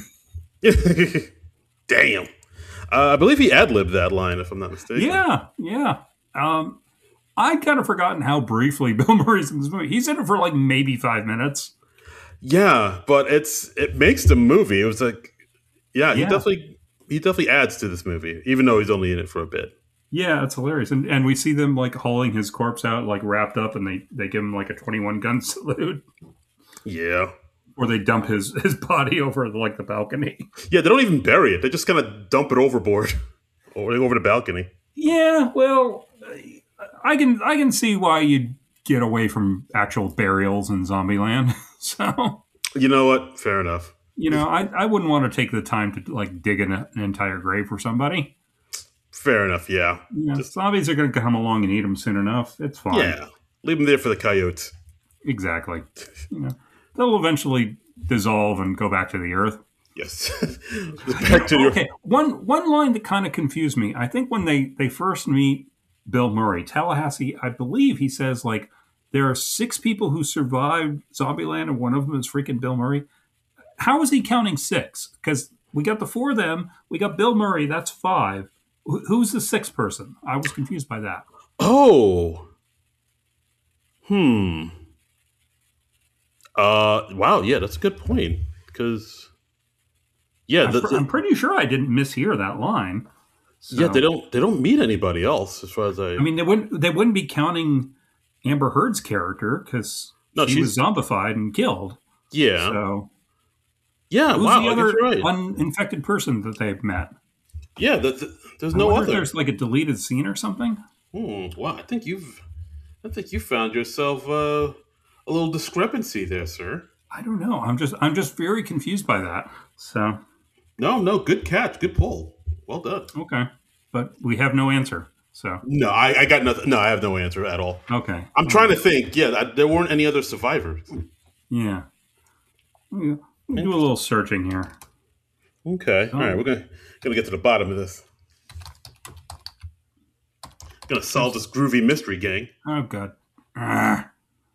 [SPEAKER 2] Damn. Uh, I believe he ad-libbed that line, if I'm not mistaken.
[SPEAKER 1] Yeah, yeah. Um, I'd kind of forgotten how briefly Bill Murray's in this movie. He's in it for like maybe five minutes.
[SPEAKER 2] Yeah, but it's it makes the movie. It was like, yeah, he
[SPEAKER 1] Yeah.
[SPEAKER 2] definitely he definitely adds to this movie, even though he's only in it for a bit.
[SPEAKER 1] Yeah, it's hilarious. And and we see them like hauling his corpse out, like wrapped up, and they, they give him like a twenty-one gun salute.
[SPEAKER 2] Yeah.
[SPEAKER 1] Or they dump his, his body over like the balcony.
[SPEAKER 2] Yeah, they don't even bury it. They just kind of dump it overboard or over the balcony.
[SPEAKER 1] Yeah, well, I can I can see why you'd get away from actual burials in Zombieland. So,
[SPEAKER 2] You know what? Fair enough.
[SPEAKER 1] you know, I, I wouldn't want to take the time to like dig an, an entire grave for somebody.
[SPEAKER 2] Fair enough, yeah.
[SPEAKER 1] You know,
[SPEAKER 2] Just-
[SPEAKER 1] zombies are going to come along and eat them soon enough. It's fine.
[SPEAKER 2] Yeah. Leave them there for the coyotes.
[SPEAKER 1] Exactly. You know, they'll eventually dissolve and go back to the earth.
[SPEAKER 2] Yes. Back to your
[SPEAKER 1] Okay, one one line that kind of confused me. I think when they they first meet Bill Murray, Tallahassee, I believe he says like there are six people who survived Zombieland, and one of them is freaking Bill Murray. How is he counting six? Because we got the four of them, we got Bill Murray. That's five. Wh- Who's the sixth person? I was confused by that.
[SPEAKER 2] Oh. Hmm. Uh. Wow. Yeah, that's a good point. Because. Yeah.
[SPEAKER 1] I'm,
[SPEAKER 2] The,
[SPEAKER 1] pr-
[SPEAKER 2] the-
[SPEAKER 1] I'm pretty sure I didn't mishear that line. So,
[SPEAKER 2] yeah. They don't. They don't meet anybody else, as far as I.
[SPEAKER 1] I mean, they wouldn't. They wouldn't be counting Amber Heard's character because
[SPEAKER 2] No,
[SPEAKER 1] she was
[SPEAKER 2] she's-
[SPEAKER 1] zombified and killed.
[SPEAKER 2] yeah.
[SPEAKER 1] So
[SPEAKER 2] Yeah.
[SPEAKER 1] who's
[SPEAKER 2] Wow.
[SPEAKER 1] the
[SPEAKER 2] I
[SPEAKER 1] other
[SPEAKER 2] guess you're right.
[SPEAKER 1] uninfected person that they've met?
[SPEAKER 2] Yeah. The, the, there's
[SPEAKER 1] I
[SPEAKER 2] no
[SPEAKER 1] wonder if
[SPEAKER 2] other.
[SPEAKER 1] there's like a deleted scene or something.
[SPEAKER 2] Hmm. Wow. I think you've. I think you found yourself uh, a little discrepancy there, sir.
[SPEAKER 1] I don't know. I'm just I'm just very confused by that. So
[SPEAKER 2] No. No. Good catch. Good pull. Well done.
[SPEAKER 1] okay, but we have no answer. So
[SPEAKER 2] No, I, I got nothing. No, I have no answer at all.
[SPEAKER 1] okay,
[SPEAKER 2] I'm trying to think. Yeah, that, there weren't any other survivors.
[SPEAKER 1] yeah. Let me, let me do a little searching here.
[SPEAKER 2] Okay. All right. We're gonna gonna get to the bottom of this. Gonna solve this groovy mystery, gang.
[SPEAKER 1] Oh god. Ah.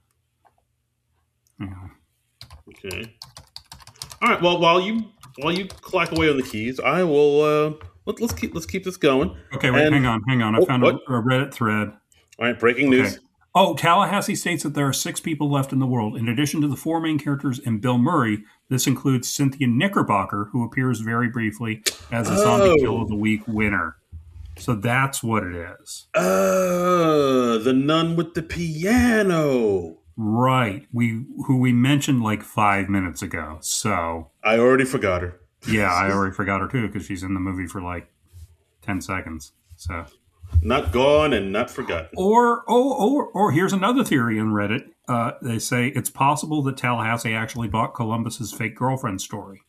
[SPEAKER 1] Yeah.
[SPEAKER 2] Okay. All right. Well, while you while you clack away on the keys, I will. Uh, let, let's keep let's keep this going.
[SPEAKER 1] Okay, wait,
[SPEAKER 2] And-
[SPEAKER 1] hang on, hang on. I
[SPEAKER 2] Oh,
[SPEAKER 1] found a,
[SPEAKER 2] what?
[SPEAKER 1] a Reddit thread.
[SPEAKER 2] All right. Breaking news.
[SPEAKER 1] Okay. Oh, Tallahassee states that there are six people left in the world. In addition to the four main characters and Bill Murray, this includes Cynthia Knickerbocker, who appears very briefly as a Zombie
[SPEAKER 2] Oh.
[SPEAKER 1] Kill of the Week winner. So that's what it is.
[SPEAKER 2] Uh, the nun with the piano.
[SPEAKER 1] Right. We who we mentioned like five minutes ago. So
[SPEAKER 2] I already forgot her.
[SPEAKER 1] yeah, I already forgot her too because she's in the movie for like ten seconds. So
[SPEAKER 2] Not gone and not forgotten.
[SPEAKER 1] or oh or or here's another theory on Reddit. Uh, they say it's possible that Tallahassee actually bought Columbus's fake girlfriend story.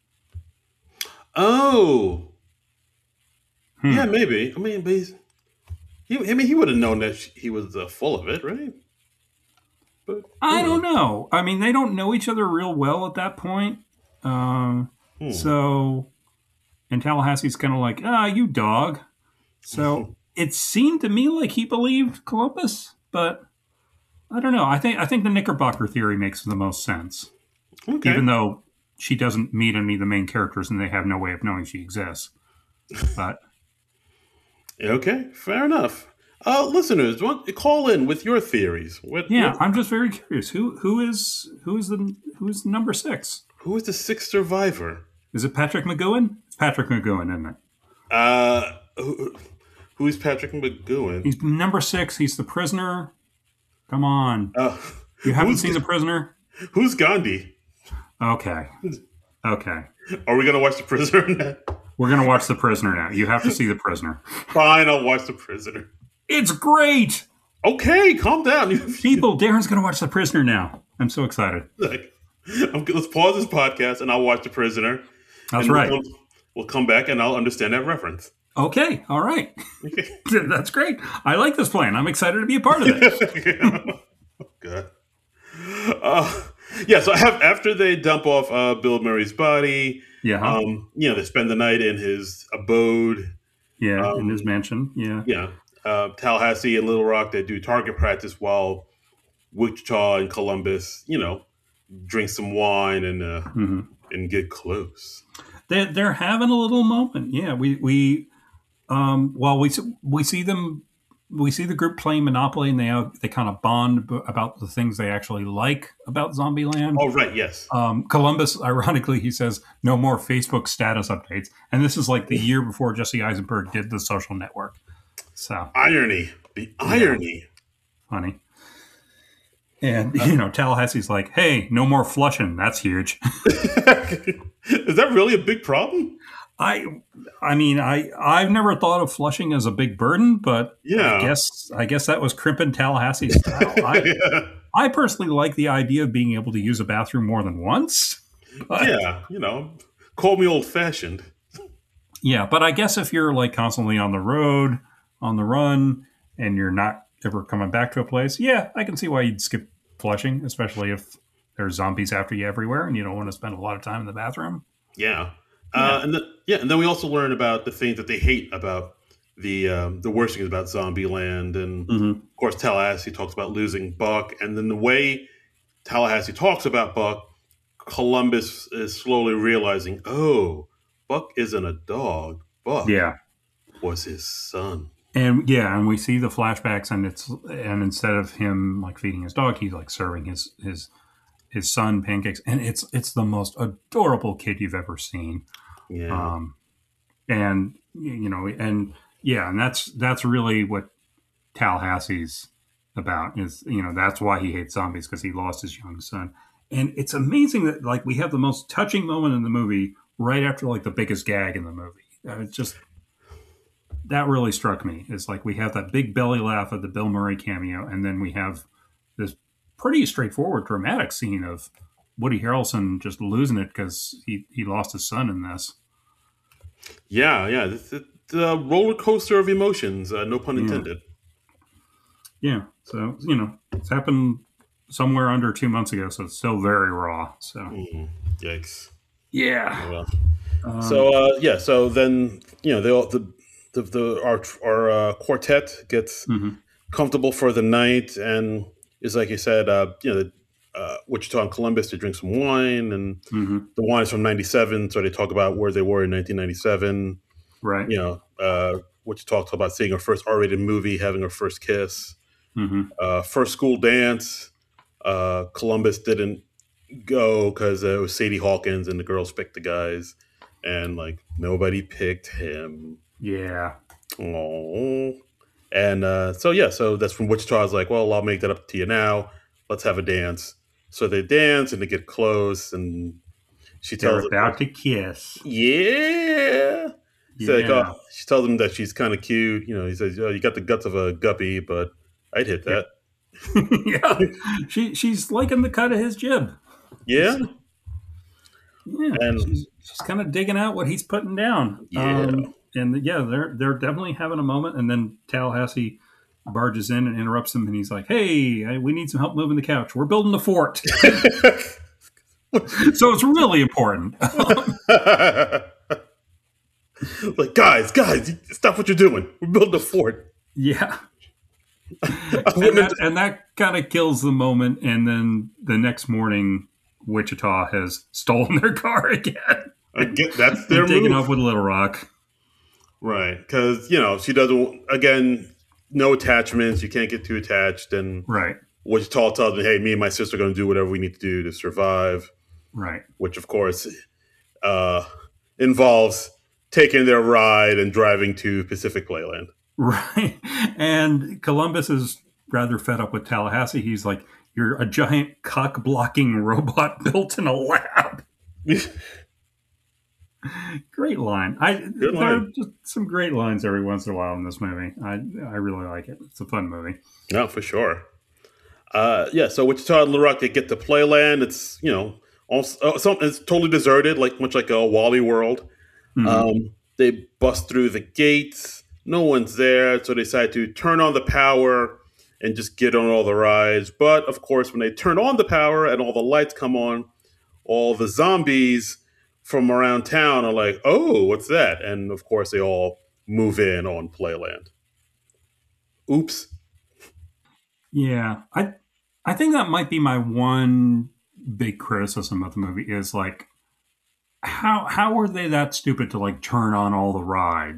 [SPEAKER 2] Oh.
[SPEAKER 1] Hmm.
[SPEAKER 2] Yeah, maybe. I mean, but he's, he, I mean, he would have known that she, he was uh, full of it, right? But
[SPEAKER 1] I don't know. I mean, they don't know each other real well at that point. Um,
[SPEAKER 2] Hmm.
[SPEAKER 1] So, and Tallahassee's kind of like, ah, you dog. So it seemed to me like he believed Columbus, but I don't know. I think I think the Knickerbocker theory makes the most sense,
[SPEAKER 2] Okay.
[SPEAKER 1] even though she doesn't meet any of the main characters and they have no way of knowing she exists. But
[SPEAKER 2] Okay, fair enough. Uh, listeners, want call in with your theories. What,
[SPEAKER 1] yeah,
[SPEAKER 2] what-
[SPEAKER 1] I'm just very curious. Who who is who is the who's number six?
[SPEAKER 2] who is the sixth survivor?
[SPEAKER 1] Is it Patrick McGowan? It's Patrick McGowan, isn't it?
[SPEAKER 2] Uh, who, who is Patrick McGowan?
[SPEAKER 1] He's number six. He's the prisoner. Come on.
[SPEAKER 2] Uh,
[SPEAKER 1] You haven't
[SPEAKER 2] who's,
[SPEAKER 1] seen the prisoner?
[SPEAKER 2] who's Gandhi?
[SPEAKER 1] Okay. Okay.
[SPEAKER 2] Are we gonna watch the prisoner? now?
[SPEAKER 1] We're going to watch The Prisoner now. You have to see The Prisoner.
[SPEAKER 2] Fine, I'll watch the prisoner.
[SPEAKER 1] It's great.
[SPEAKER 2] Okay, calm down.
[SPEAKER 1] People, Darren's going to watch The Prisoner now. I'm so excited.
[SPEAKER 2] like, I'm, let's pause this podcast and I'll watch the prisoner.
[SPEAKER 1] That's
[SPEAKER 2] and
[SPEAKER 1] right.
[SPEAKER 2] We'll, we'll come back and I'll understand that reference.
[SPEAKER 1] Okay. All right. That's great. I like this plan. I'm excited to be a part of it.
[SPEAKER 2] Good. Uh, yeah, so have, after they dump off uh, Bill Murray's body,
[SPEAKER 1] Yeah. huh?
[SPEAKER 2] um, you know, they spend the night in his abode.
[SPEAKER 1] yeah.
[SPEAKER 2] um,
[SPEAKER 1] in his mansion. Yeah.
[SPEAKER 2] Yeah, uh, Tallahassee and Little Rock, they do target practice while Wichita and Columbus, you know, drink some wine and uh,
[SPEAKER 1] hmm
[SPEAKER 2] and get close.
[SPEAKER 1] They're, they're having a little moment. Yeah. We, we, um, well, we, s- we see them we see the group playing Monopoly, and they have, they kind of bond b- about the things they actually like about Zombieland.
[SPEAKER 2] Oh, right, yes.
[SPEAKER 1] Um, Columbus, ironically, he says no more Facebook status updates, and this is like the year before Jesse Eisenberg did The Social Network. So
[SPEAKER 2] Irony, the irony.
[SPEAKER 1] Yeah, funny. And you know, Tallahassee's like, "Hey, no more flushing. That's huge."
[SPEAKER 2] Is that really a big problem?
[SPEAKER 1] I, I mean, I I've never thought of flushing as a big burden, but
[SPEAKER 2] Yeah.
[SPEAKER 1] I guess I guess that was crimping Tallahassee's style. I,
[SPEAKER 2] Yeah.
[SPEAKER 1] I personally like the idea of being able to use a bathroom more than once. But,
[SPEAKER 2] Yeah, you know, call me old fashioned.
[SPEAKER 1] yeah, but I guess if you're like constantly on the road, on the run, and you're not ever coming back to a place, yeah, I can see why you'd skip flushing, especially if there's zombies after you everywhere and you don't want to spend a lot of time in the bathroom.
[SPEAKER 2] Yeah. Uh, and then, yeah, and then we also learn about the things that they hate about the um, the worst things about Zombieland, and
[SPEAKER 1] Mm-hmm.
[SPEAKER 2] of course Tallahassee talks about losing Buck, and then the way Tallahassee talks about Buck, Columbus is slowly realizing, oh, Buck isn't a dog. Buck
[SPEAKER 1] Yeah.
[SPEAKER 2] was his son.
[SPEAKER 1] And yeah, and we see the flashbacks, and it's and instead of him like feeding his dog, he's like serving his his his son pancakes, and it's it's the most adorable kid you've ever seen.
[SPEAKER 2] Yeah.
[SPEAKER 1] Um, and you know, and yeah, and that's that's really what Tallahassee's about. Is you know that's why he hates zombies, because he lost his young son. And it's amazing that like we have the most touching moment in the movie right after like the biggest gag in the movie. Uh, It's just that really struck me. It's like we have that big belly laugh at the Bill Murray cameo, and then we have this pretty straightforward dramatic scene of Woody Harrelson just losing it because he, he lost his son in this.
[SPEAKER 2] Yeah, yeah. It's, it's a roller coaster of emotions, uh, no pun
[SPEAKER 1] Yeah.
[SPEAKER 2] intended.
[SPEAKER 1] Yeah, so you know it's happened somewhere under two months ago, so it's still very raw. So
[SPEAKER 2] Mm, yikes.
[SPEAKER 1] yeah,
[SPEAKER 2] Well,
[SPEAKER 1] um,
[SPEAKER 2] so uh, yeah, so then you know they all, the the, the our our uh, quartet gets
[SPEAKER 1] mhm.
[SPEAKER 2] comfortable for the night, and is like you said, uh, you know, uh, Wichita and Columbus to drink some wine, and
[SPEAKER 1] Mhm.
[SPEAKER 2] the wine is from ninety-seven, so they talk about where they were in nineteen ninety-seven.
[SPEAKER 1] Right.
[SPEAKER 2] You know, uh, Wichita talks about seeing her first R-rated movie, having her first kiss,
[SPEAKER 1] Mhm.
[SPEAKER 2] uh, first school dance. Uh, Columbus didn't go because uh, it was Sadie Hawkins, and the girls picked the guys, and like nobody picked him.
[SPEAKER 1] Yeah.
[SPEAKER 2] Oh, and uh, so yeah, so that's when Wichita's like, well, I'll make that up to you now. Let's have a dance. So they dance and they get close, and she
[SPEAKER 1] They're
[SPEAKER 2] tells him,
[SPEAKER 1] about to kiss.
[SPEAKER 2] yeah. She's like,
[SPEAKER 1] Yeah.
[SPEAKER 2] oh, she tells him that she's kind of cute. You know, he says, oh, you got the guts of a guppy, but I'd hit that.
[SPEAKER 1] yeah. She she's liking the cut of his jib.
[SPEAKER 2] Yeah,
[SPEAKER 1] Yeah.
[SPEAKER 2] And-
[SPEAKER 1] she's, she's kind of digging out what he's putting down.
[SPEAKER 2] Yeah.
[SPEAKER 1] Um, and yeah, they're they're definitely having a moment. And then Tallahassee barges in and interrupts him, and he's like, "Hey, I, we need some help moving the couch. We're building the fort." So it's really important.
[SPEAKER 2] like, guys, guys, stop what you're doing. We're building a fort.
[SPEAKER 1] Yeah. and that, and that kind of kills the moment. And then the next morning, Wichita has stolen their car again.
[SPEAKER 2] I get that's their
[SPEAKER 1] Taking
[SPEAKER 2] move.
[SPEAKER 1] off with Little Rock.
[SPEAKER 2] Right, because you know she doesn't. Again, no attachments. You can't get too attached. And
[SPEAKER 1] Right.
[SPEAKER 2] Wichita tells me, "Hey, me and my sister are going to do whatever we need to do to survive."
[SPEAKER 1] Right.
[SPEAKER 2] Which, of course, uh, involves taking their ride and driving to Pacific Playland.
[SPEAKER 1] Right. And Columbus is rather fed up with Tallahassee. He's like, "You're a giant cock blocking robot built in a lab." Great line. I
[SPEAKER 2] Good
[SPEAKER 1] there
[SPEAKER 2] line.
[SPEAKER 1] are just some great lines every once in a while in this movie. I I really like it. It's a fun movie.
[SPEAKER 2] No, for sure. Uh, yeah, so Wichita and Little Rock, they get to Playland. It's, you know, also, uh, some, it's totally deserted, like much like a Wally World.
[SPEAKER 1] Mhm.
[SPEAKER 2] Um, they bust through the gates. No one's there, so they decide to turn on the power and just get on all the rides. But, of course, when they turn on the power and all the lights come on, all the zombies from around town are like, oh, what's that? And, of course, they all move in on Playland. Oops.
[SPEAKER 1] Yeah, I I think that might be my one big criticism of the movie is like how how were they that stupid to like turn on all the rides?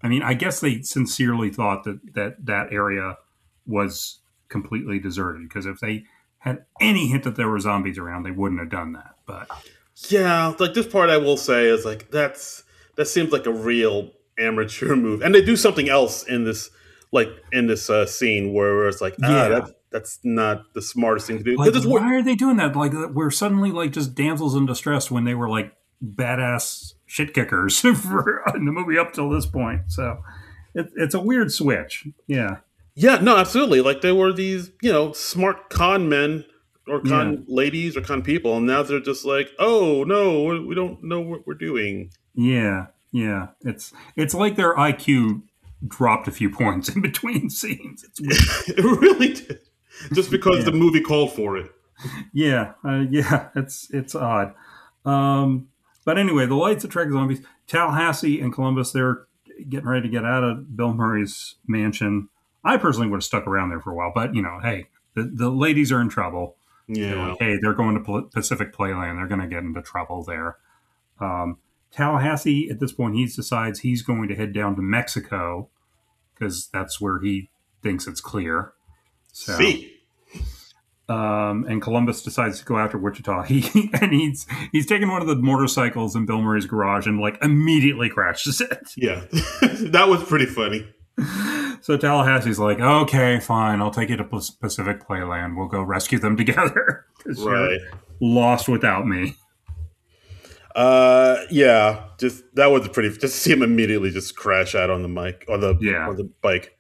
[SPEAKER 1] I mean, I guess they sincerely thought that that, that area was completely deserted, because if they had any hint that there were zombies around, they wouldn't have done that. But
[SPEAKER 2] Yeah, like this part I will say is like that's that seems like a real amateur move, and they do something else in this like in this uh, scene where it's like ah
[SPEAKER 1] yeah,
[SPEAKER 2] that that's not the smartest thing to do.
[SPEAKER 1] like,
[SPEAKER 2] It's
[SPEAKER 1] why are they doing that? Like, we're suddenly like just damsels in distress when they were like badass shit kickers for in the movie up till this point. So it, it's a weird switch. Yeah,
[SPEAKER 2] Yeah, no, absolutely. Like they were these, you know, smart con men or con
[SPEAKER 1] yeah,
[SPEAKER 2] ladies or con people, and now they're just like, oh no, we don't know what we're doing.
[SPEAKER 1] yeah, yeah. It's it's like their I Q dropped a few points in between scenes. It's weird.
[SPEAKER 2] It really did, just because
[SPEAKER 1] Yeah,
[SPEAKER 2] the movie called for it.
[SPEAKER 1] yeah, uh, yeah. It's it's odd. Um, but anyway, the lights attract zombies. Tallahassee and Columbus, they're getting ready to get out of Bill Murray's mansion. I personally would have stuck around there for a while, but you know, hey, the, the ladies are in trouble. They're
[SPEAKER 2] Yeah,
[SPEAKER 1] like, hey, they're going to Pacific Playland. They're going to get into trouble there. Um, Tallahassee, at this point, he decides he's going to head down to Mexico because that's where he thinks it's clear. So,
[SPEAKER 2] see,
[SPEAKER 1] um, and Columbus decides to go after Wichita. He and he's he's taking one of the motorcycles in Bill Murray's garage and like immediately crashes it.
[SPEAKER 2] yeah, that was pretty funny.
[SPEAKER 1] So Tallahassee's like, okay, fine, I'll take you to Pacific Playland. We'll go rescue them together because
[SPEAKER 2] Right.
[SPEAKER 1] you're lost without me.
[SPEAKER 2] Uh, yeah, just that was pretty. Just see him immediately just crash out on the mic or the
[SPEAKER 1] Yeah,
[SPEAKER 2] or the bike.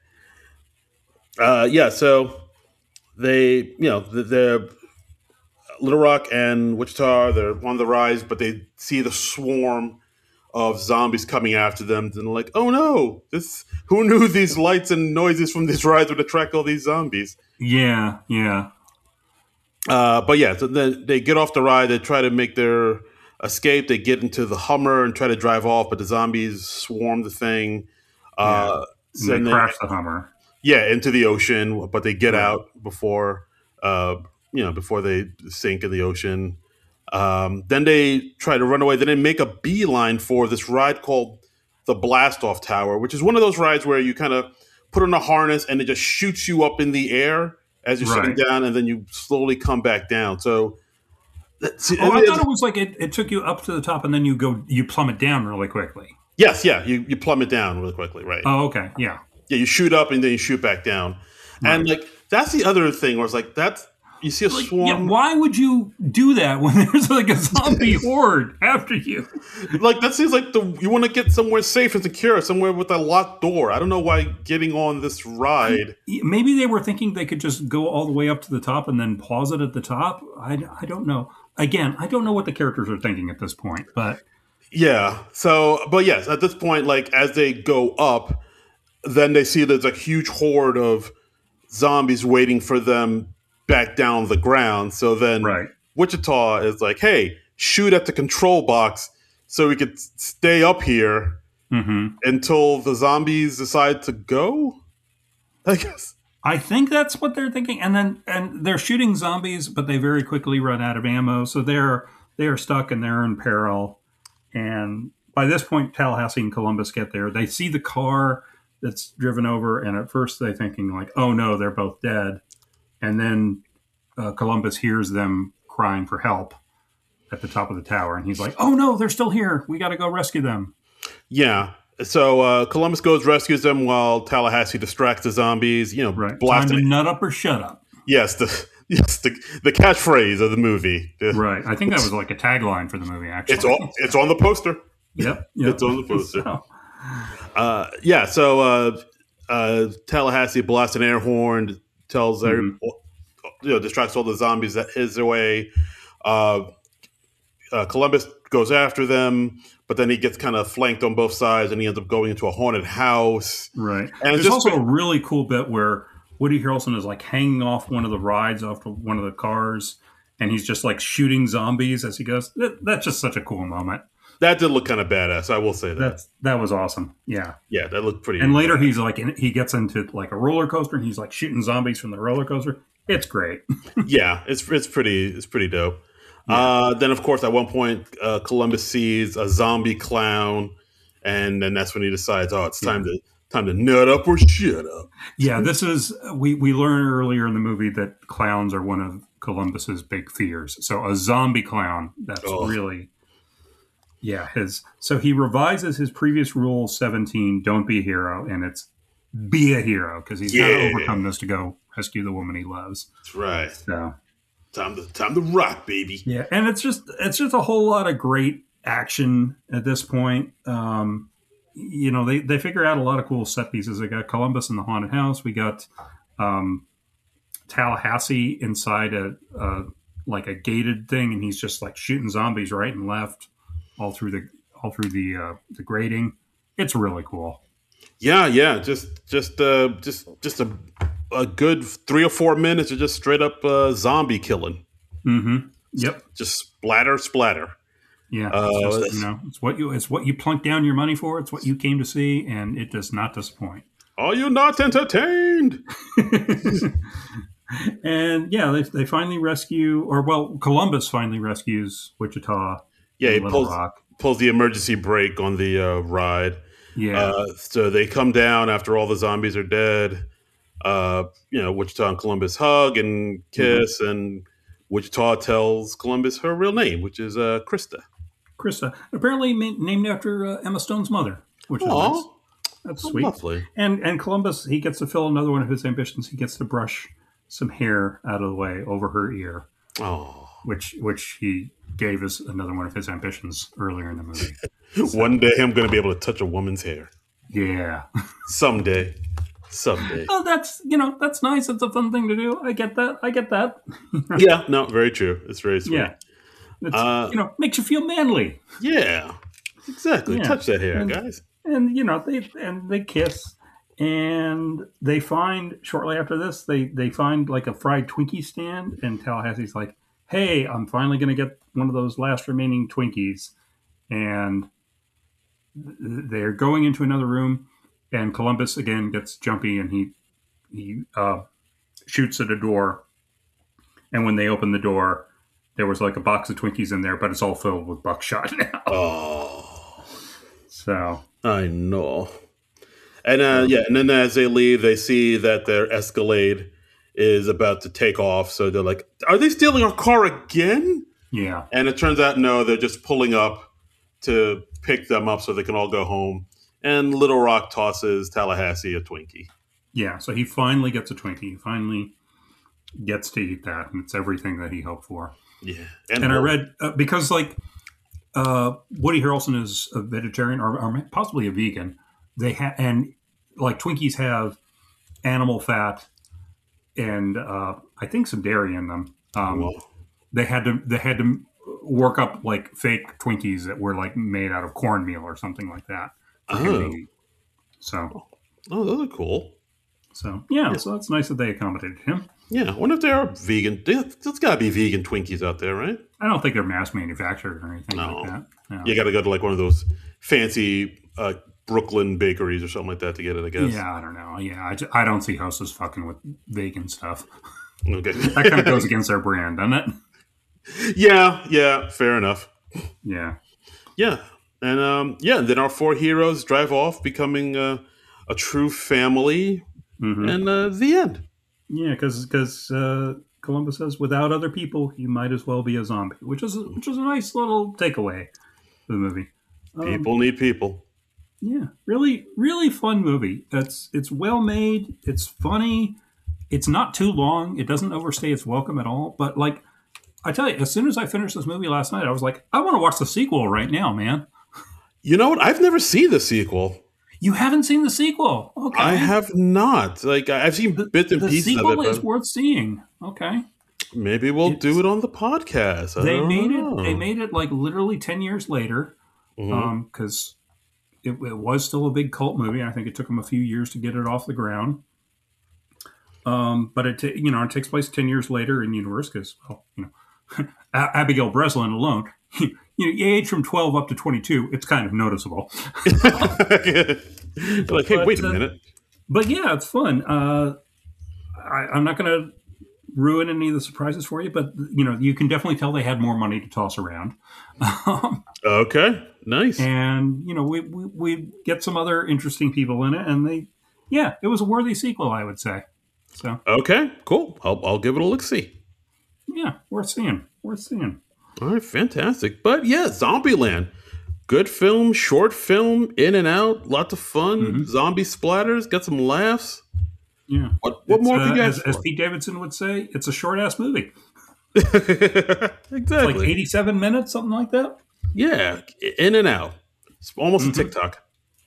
[SPEAKER 2] Uh, yeah, so they, you know, the, the Little Rock and Wichita, they're on the rise, but they see the swarm of zombies coming after them, and they're like, "Oh no! This who knew these lights and noises from these rides would attract all these zombies?"
[SPEAKER 1] yeah, yeah,
[SPEAKER 2] Uh, but yeah, so then they get off the ride. They try to make their escape. They get into the Hummer and try to drive off, but the zombies swarm the thing. Uh,
[SPEAKER 1] yeah.
[SPEAKER 2] so
[SPEAKER 1] They
[SPEAKER 2] then-
[SPEAKER 1] crash the Hummer.
[SPEAKER 2] yeah, into the ocean, but they get
[SPEAKER 1] Right.
[SPEAKER 2] out before, uh, you know, before they sink in the ocean. Um, then they try to run away. Then they make a beeline for this ride called the Blast Off Tower, which is one of those rides where you kind of put on a harness and it just shoots you up in the air as you're
[SPEAKER 1] Right.
[SPEAKER 2] sitting down, and then you slowly come back down. So, that's,
[SPEAKER 1] Oh, I thought it was like it, it took you up to the top and then you go you plummet down really quickly.
[SPEAKER 2] yes, yeah, you, you plummet down really quickly, right?
[SPEAKER 1] Oh, okay, yeah,
[SPEAKER 2] Yeah, you shoot up and then you shoot back down. And like that's the other thing where it's like that's you see a
[SPEAKER 1] like,
[SPEAKER 2] swarm.
[SPEAKER 1] yeah. Why would you do that when there's like a zombie horde after you?
[SPEAKER 2] Like that seems like the you want to get somewhere safe and secure, somewhere with a locked door. I don't know why getting on this ride.
[SPEAKER 1] Maybe they were thinking they could just go all the way up to the top and then pause it at the top. I, I don't know. Again, I don't know what the characters are thinking at this point, but
[SPEAKER 2] Yeah. So, but yes, at this point, like as they go up, then they see there's a huge horde of zombies waiting for them back down the ground. So then
[SPEAKER 1] right.
[SPEAKER 2] Wichita is like, "Hey, shoot at the control box so we could stay up here
[SPEAKER 1] hmm
[SPEAKER 2] until the zombies decide to go." I guess.
[SPEAKER 1] I think that's what they're thinking, and then and they're shooting zombies, but they very quickly run out of ammo, so they're they are stuck and they're in peril. And by this point, Tallahassee and Columbus get there. They see the car that's driven over, and at first they're thinking like, "Oh no, they're both dead." And then uh, Columbus hears them crying for help at the top of the tower, and he's like, "Oh no, they're still here. We got to go rescue them."
[SPEAKER 2] Yeah. So uh, Columbus goes, rescues them while Tallahassee distracts the zombies. You know,
[SPEAKER 1] Right? Time
[SPEAKER 2] blasting.
[SPEAKER 1] to nut up or shut up.
[SPEAKER 2] Yes, the yes the, the catchphrase of the movie.
[SPEAKER 1] Right. I think that was like a tagline for the movie. Actually,
[SPEAKER 2] It's on. It's on the poster.
[SPEAKER 1] Yep. yep.
[SPEAKER 2] It's on the poster.
[SPEAKER 1] So,
[SPEAKER 2] Uh, yeah. So uh, uh, Tallahassee blasts an air horn, tells every,
[SPEAKER 1] Mhm.
[SPEAKER 2] you know, distracts all the zombies that his way. Uh, uh, Columbus goes after them, but then he gets kind of flanked on both sides, and he ends up going into a haunted house.
[SPEAKER 1] right.
[SPEAKER 2] And
[SPEAKER 1] There's
[SPEAKER 2] just-
[SPEAKER 1] also a really cool bit where Woody Harrelson is like hanging off one of the rides off of one of the cars, and he's just like shooting zombies as he goes. That, that's just such a cool moment.
[SPEAKER 2] That did look kind of badass. I will say that.
[SPEAKER 1] That's that was awesome. Yeah.
[SPEAKER 2] Yeah, that looked pretty.
[SPEAKER 1] And later he's like in, he gets into like a roller coaster and he's like shooting zombies from the roller coaster. It's great.
[SPEAKER 2] yeah, it's it's pretty it's pretty dope. Uh, then of course at one point uh, Columbus sees a zombie clown and then that's when he decides, oh, it's time yeah. to time to nut up or shut up.
[SPEAKER 1] Yeah, this is we we learn earlier in the movie that clowns are one of Columbus's big fears. So a zombie clown, that's oh. really yeah his. So he revises his previous rule seventeen, don't be a hero, and it's be a hero because he's yeah. got to overcome this to go rescue the woman he loves.
[SPEAKER 2] That's right.
[SPEAKER 1] So
[SPEAKER 2] time to time to rock, baby.
[SPEAKER 1] Yeah, and it's just it's just a whole lot of great action at this point. Um, you know, they, they figure out a lot of cool set pieces. They got Columbus in the haunted house. We got um, Tallahassee inside a, a like a gated thing, and he's just like shooting zombies right and left all through the all through the uh, the grating. It's really cool.
[SPEAKER 2] Yeah, yeah, just just uh, just just a a good three or four minutes of just straight up uh, zombie killing.
[SPEAKER 1] Mm-hmm. Yep.
[SPEAKER 2] Just splatter, splatter.
[SPEAKER 1] Yeah, it's, just, you know, it's what you it's what you plunk down your money for. It's what you came to see, and it does not disappoint.
[SPEAKER 2] Are you not entertained?
[SPEAKER 1] And yeah, they they finally rescue, or well, Columbus finally rescues Wichita.
[SPEAKER 2] Yeah, he pulls Rock. pulls the emergency brake on the uh, ride.
[SPEAKER 1] Yeah,
[SPEAKER 2] uh, so they come down after all the zombies are dead. Uh, you know, Wichita and Columbus hug and kiss, mm-hmm. and Wichita tells Columbus her real name, which is uh, Krista.
[SPEAKER 1] Krista, apparently ma- named after uh, Emma Stone's mother, which is
[SPEAKER 2] Aww.
[SPEAKER 1] nice. That's
[SPEAKER 2] Oh,
[SPEAKER 1] sweet.
[SPEAKER 2] lovely.
[SPEAKER 1] And and Columbus, he gets to fill another one of his ambitions. He gets to brush some hair out of the way over her ear.
[SPEAKER 2] Oh,
[SPEAKER 1] which which he gave as another one of his ambitions earlier in the movie.
[SPEAKER 2] So, one day I'm going to be able to touch a woman's hair.
[SPEAKER 1] Yeah,
[SPEAKER 2] someday, someday.
[SPEAKER 1] Oh, that's you know that's nice. It's a fun thing to do. I get that. I get that.
[SPEAKER 2] Yeah, no, very true. It's very sweet.
[SPEAKER 1] Yeah, it's,
[SPEAKER 2] uh,
[SPEAKER 1] you know, makes you feel manly.
[SPEAKER 2] Yeah, exactly. Yeah. Touch that hair,
[SPEAKER 1] and,
[SPEAKER 2] guys.
[SPEAKER 1] And you know they and they kiss, and they find shortly after this they they find like a fried Twinkie stand, and Tallahassee's like, "Hey, I'm finally going to get one of those last remaining Twinkies," and they're going into another room, and Columbus again gets jumpy, and he he uh, shoots at a door, and when they open the door, there was like a box of Twinkies in there, but it's all filled with buckshot now.
[SPEAKER 2] Oh,
[SPEAKER 1] so
[SPEAKER 2] I know. And uh, yeah, and then as they leave, they see that their Escalade is about to take off. So they're like, "Are they stealing our car again?"
[SPEAKER 1] Yeah,
[SPEAKER 2] and it turns out no, they're just pulling up to pick them up so they can all go home. And Little Rock tosses Tallahassee a Twinkie.
[SPEAKER 1] Yeah, so he finally gets a Twinkie. He finally gets to eat that, and it's everything that he hoped for.
[SPEAKER 2] Yeah.
[SPEAKER 1] And, and I read, uh, because like uh, Woody Harrelson is a vegetarian or, or possibly a vegan, they ha- and like Twinkies have animal fat and uh, I think some dairy in them. Um, they had to they had to work up like fake Twinkies that were like made out of cornmeal or something like that.
[SPEAKER 2] Oh.
[SPEAKER 1] So,
[SPEAKER 2] oh, those are cool.
[SPEAKER 1] So yeah, yeah, so that's nice that they accommodated him.
[SPEAKER 2] Yeah, I wonder if there are vegan. There's got to be vegan Twinkies out there, right?
[SPEAKER 1] I don't think they're mass manufactured or anything
[SPEAKER 2] no.
[SPEAKER 1] like that. No.
[SPEAKER 2] You got to go to like one of those fancy uh, Brooklyn bakeries or something like that to get it, I guess.
[SPEAKER 1] Yeah, I don't know. Yeah, I, just, I don't see Hostess fucking with vegan stuff.
[SPEAKER 2] Okay,
[SPEAKER 1] that kind of goes against their brand, doesn't it?
[SPEAKER 2] Yeah, yeah, fair enough.
[SPEAKER 1] Yeah,
[SPEAKER 2] yeah, and um, yeah, then our four heroes drive off, becoming uh, a true family, mm-hmm. and uh, the end.
[SPEAKER 1] Yeah, because because uh, Columbus says, "Without other people, you might as well be a zombie," which is which is a nice little takeaway for the movie.
[SPEAKER 2] Um, people need people.
[SPEAKER 1] Yeah, really, really fun movie. It's it's well made. It's funny. It's not too long. It doesn't overstay its welcome at all. But like I tell you, as soon as I finished this movie last night, I was like, I want to watch the sequel right now, man.
[SPEAKER 2] You know what? I've never seen the sequel.
[SPEAKER 1] You haven't seen the sequel? Okay,
[SPEAKER 2] I have not. Like I've seen
[SPEAKER 1] the,
[SPEAKER 2] bits and
[SPEAKER 1] the
[SPEAKER 2] pieces of it.
[SPEAKER 1] The sequel is
[SPEAKER 2] but
[SPEAKER 1] worth seeing. Okay,
[SPEAKER 2] maybe we'll
[SPEAKER 1] it's,
[SPEAKER 2] do it on the podcast. I
[SPEAKER 1] they made
[SPEAKER 2] know.
[SPEAKER 1] it. They made it like literally ten years later, because. Mm-hmm. Um, It, it was still a big cult movie. I think it took them a few years to get it off the ground. Um, but it, t- you know, it takes place ten years later in universe because, well, you know, Abigail Breslin alone, you know, you age from twelve up to twenty-two. It's kind of noticeable.
[SPEAKER 2] Like, hey,
[SPEAKER 1] but,
[SPEAKER 2] wait a
[SPEAKER 1] uh,
[SPEAKER 2] minute.
[SPEAKER 1] But yeah, it's fun. Uh, I, I'm not going to ruin any of the surprises for you, but you know, you can definitely tell they had more money to toss around.
[SPEAKER 2] Okay. Nice.
[SPEAKER 1] And you know, we, we we get some other interesting people in it, and they, yeah, it was a worthy sequel, I would say. So
[SPEAKER 2] Okay, cool. I'll, I'll give it a look. See.
[SPEAKER 1] yeah, worth seeing. Worth seeing.
[SPEAKER 2] All right, fantastic. But yeah, Zombieland. Good film, short film, in and out, lots of fun,
[SPEAKER 1] Mm-hmm.
[SPEAKER 2] zombie splatters, got some laughs.
[SPEAKER 1] Yeah.
[SPEAKER 2] What, what
[SPEAKER 1] It's,
[SPEAKER 2] more
[SPEAKER 1] uh,
[SPEAKER 2] could you
[SPEAKER 1] as,
[SPEAKER 2] ask
[SPEAKER 1] as
[SPEAKER 2] for?
[SPEAKER 1] Pete Davidson would say, it's a short ass movie. It's
[SPEAKER 2] Exactly.
[SPEAKER 1] like eighty-seven minutes, something like that.
[SPEAKER 2] Yeah, in and out. It's almost
[SPEAKER 1] Mm-hmm.
[SPEAKER 2] a TikTok.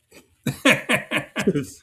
[SPEAKER 2] it's,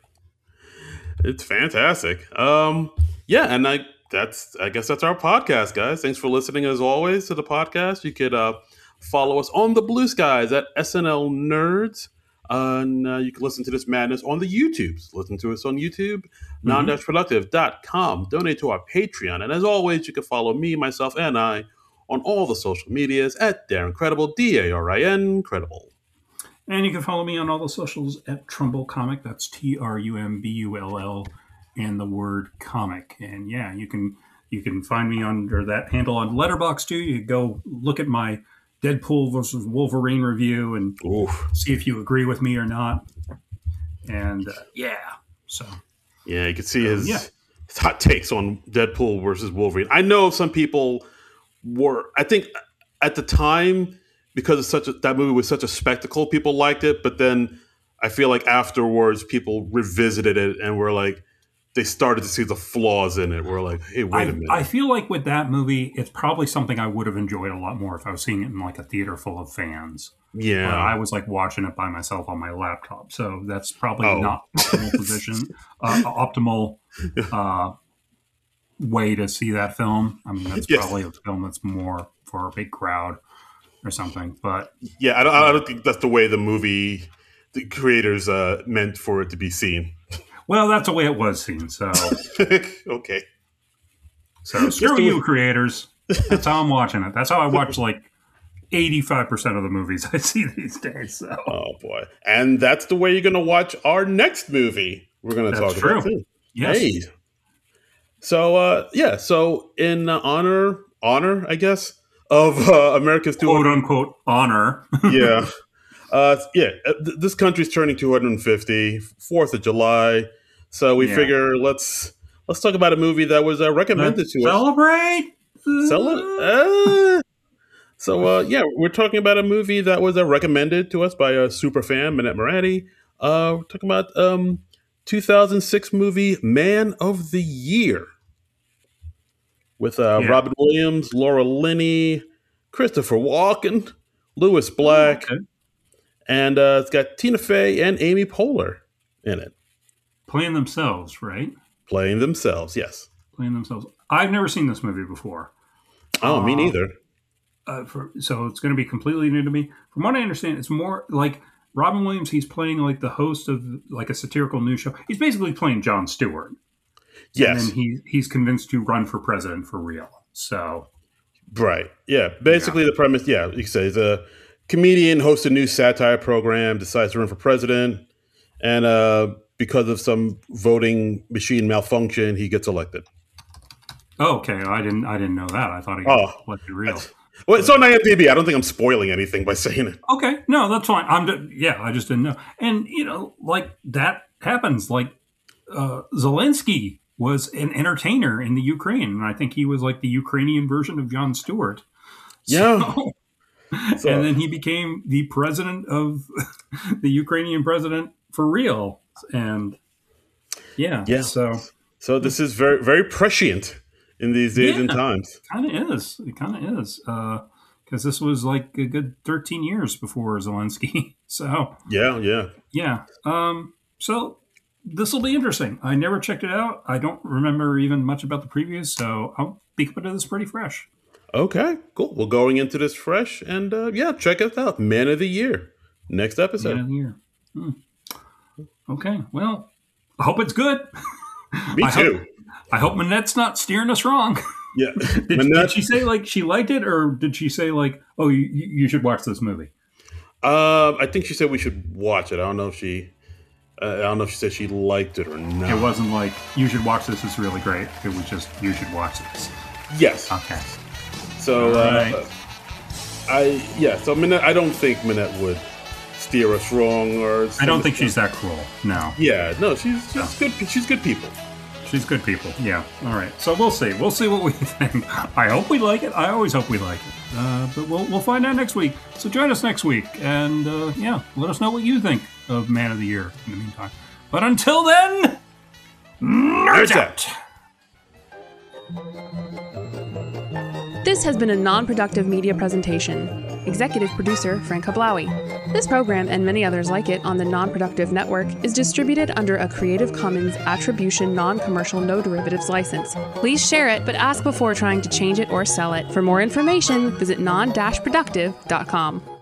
[SPEAKER 2] it's fantastic. Um, yeah, and I that's I guess that's our podcast, guys. Thanks for listening as always to the podcast. You could uh, follow us on the Blue Skies at S N L Nerds. Uh, and uh, you can listen to this madness on the YouTubes. Listen to us on YouTube,
[SPEAKER 1] Mm-hmm.
[SPEAKER 2] non dash productive dot com. Donate to our Patreon. And as always, you can follow me, myself, and I on all the social medias at Darren Credible, D A R I N Credible.
[SPEAKER 1] And you can follow me on all the socials at Trumbull Comic. That's T R U M B U L L and the word comic. And yeah, you can you can find me under that handle on Letterboxd too. You can go look at my Deadpool versus Wolverine review and
[SPEAKER 2] Oof.
[SPEAKER 1] see if you agree with me or not. And uh, yeah, so
[SPEAKER 2] Yeah, you can see his,
[SPEAKER 1] yeah.
[SPEAKER 2] his hot takes on Deadpool versus Wolverine. I know some people were, I think at the time, because it's such a, that movie was such a spectacle, people liked it. But then I feel like afterwards, people revisited it and were like, they started to see the flaws in it. We're like, hey, wait
[SPEAKER 1] I,
[SPEAKER 2] a minute.
[SPEAKER 1] I feel like with that movie, it's probably something I would have enjoyed a lot more if I was seeing it in like a theater full of fans.
[SPEAKER 2] yeah.
[SPEAKER 1] But I was like watching it by myself on my laptop, so that's probably
[SPEAKER 2] Oh.
[SPEAKER 1] not optimal position, uh, optimal uh, way to see that film. I mean, that's
[SPEAKER 2] Yes.
[SPEAKER 1] probably a film that's more for a big crowd or something. But
[SPEAKER 2] yeah, I don't, I don't think that's the way the movie, the creators uh, meant for it to be seen.
[SPEAKER 1] well, that's the way it was seen. So,
[SPEAKER 2] Okay.
[SPEAKER 1] so screw
[SPEAKER 2] the
[SPEAKER 1] you,
[SPEAKER 2] way-
[SPEAKER 1] creators. That's how I'm watching it. That's how I watch like eighty-five percent of the movies I see these days. So.
[SPEAKER 2] Oh boy! And that's the way you're going to watch our next movie. We're going to
[SPEAKER 1] That's
[SPEAKER 2] talk
[SPEAKER 1] true.
[SPEAKER 2] about too.
[SPEAKER 1] Yes.
[SPEAKER 2] Hey. So uh, yeah. So in uh, honor, honor, I guess, of uh, America's two
[SPEAKER 1] Quote
[SPEAKER 2] hundred.
[SPEAKER 1] unquote honor.
[SPEAKER 2] Yeah. Uh, yeah. uh, th- This country's turning two hundred fifty. Fourth of July. So we
[SPEAKER 1] Yeah.
[SPEAKER 2] figure let's let's talk about a movie that was uh, recommended
[SPEAKER 1] Let's
[SPEAKER 2] to us.
[SPEAKER 1] celebrate.
[SPEAKER 2] Sell it. Uh, so uh, yeah, we're talking about a movie that was uh, recommended to us by a super fan, Manette Moratti. Uh, we're talking about um, two thousand six movie Man of the Year with uh,
[SPEAKER 1] Yeah.
[SPEAKER 2] Robin Williams, Laura Linney, Christopher Walken, Lewis Black,
[SPEAKER 1] Okay.
[SPEAKER 2] and uh, it's got Tina Fey and Amy Poehler in it,
[SPEAKER 1] Playing themselves, right?
[SPEAKER 2] playing themselves. Yes.
[SPEAKER 1] Playing themselves. I've never seen this movie before.
[SPEAKER 2] Oh, me
[SPEAKER 1] Uh,
[SPEAKER 2] neither.
[SPEAKER 1] Uh, for, so it's going to be completely new to me. From what I understand, it's more like Robin Williams. He's playing like the host of like a satirical news show. He's basically playing Jon Stewart.
[SPEAKER 2] Yes.
[SPEAKER 1] And then he, he's convinced to run for president for real. So,
[SPEAKER 2] Right. Yeah. Basically, the premise, yeah, you could say is a comedian hosts a new satire program, decides to run for president, and uh, because of some voting machine malfunction, he gets elected.
[SPEAKER 1] oh, okay. I didn't I didn't know that. I thought he
[SPEAKER 2] Oh.
[SPEAKER 1] got elected real.
[SPEAKER 2] Well, it's on IMDb. I don't think I'm spoiling anything by saying it.
[SPEAKER 1] Okay, no, that's fine. I'm d- yeah, I just didn't know. And you know, like that happens. Like uh, Zelensky was an entertainer in the Ukraine, and I think he was like the Ukrainian version of Jon Stewart.
[SPEAKER 2] Yeah.
[SPEAKER 1] So-
[SPEAKER 2] So-
[SPEAKER 1] and then he became the president of the Ukrainian president for real. And yeah,
[SPEAKER 2] Yeah.
[SPEAKER 1] so
[SPEAKER 2] So this is very, very prescient in these days and
[SPEAKER 1] Yeah.
[SPEAKER 2] times.
[SPEAKER 1] kind of is. It kind of is. Because this was like a good thirteen years before Zelensky. So
[SPEAKER 2] Yeah. Yeah.
[SPEAKER 1] yeah. Um, so this will be interesting. I never checked it out. I don't remember even much about the previews, so I'll be coming to this pretty fresh.
[SPEAKER 2] Okay. Cool. Well, going into this fresh, and uh, yeah, check it out. Man of the Year. Next episode.
[SPEAKER 1] Yeah, here. Hmm. Okay. Well, I hope it's good.
[SPEAKER 2] Me
[SPEAKER 1] I
[SPEAKER 2] too.
[SPEAKER 1] hope- I hope Manette's not steering us wrong.
[SPEAKER 2] Yeah.
[SPEAKER 1] Did,
[SPEAKER 2] Manette-
[SPEAKER 1] did she say like she liked it, or did she say like, "Oh, you, you should watch this movie"?
[SPEAKER 2] Uh, I think she said we should watch it. I don't know if she, uh, I don't know if she said she liked it or not.
[SPEAKER 1] It wasn't like you should watch this. It's really great. It was just you should watch this.
[SPEAKER 2] Yes.
[SPEAKER 1] Okay.
[SPEAKER 2] So,
[SPEAKER 1] All
[SPEAKER 2] uh,
[SPEAKER 1] right.
[SPEAKER 2] I yeah. So Minette, I don't think Minette would steer us wrong, or
[SPEAKER 1] I don't think she's that cruel. No.
[SPEAKER 2] Yeah, no, she's she's
[SPEAKER 1] No.
[SPEAKER 2] good. She's good people.
[SPEAKER 1] She's good people. Yeah. All right. So we'll see. We'll see what we think. I hope we like it. I always hope we like it. Uh, but we'll we'll find out next week. So join us next week, and uh, yeah, let us know what you think of Man of the Year in the meantime. But until then, nerds out.
[SPEAKER 3] This has been a non-productive media presentation. Executive producer Frank Hablawi. This program and many others like it on the Non-Productive Network is distributed under a Creative Commons Attribution Non-Commercial No Derivatives license. Please share it, but ask before trying to change it or sell it. For more information, visit non dash productive dot com.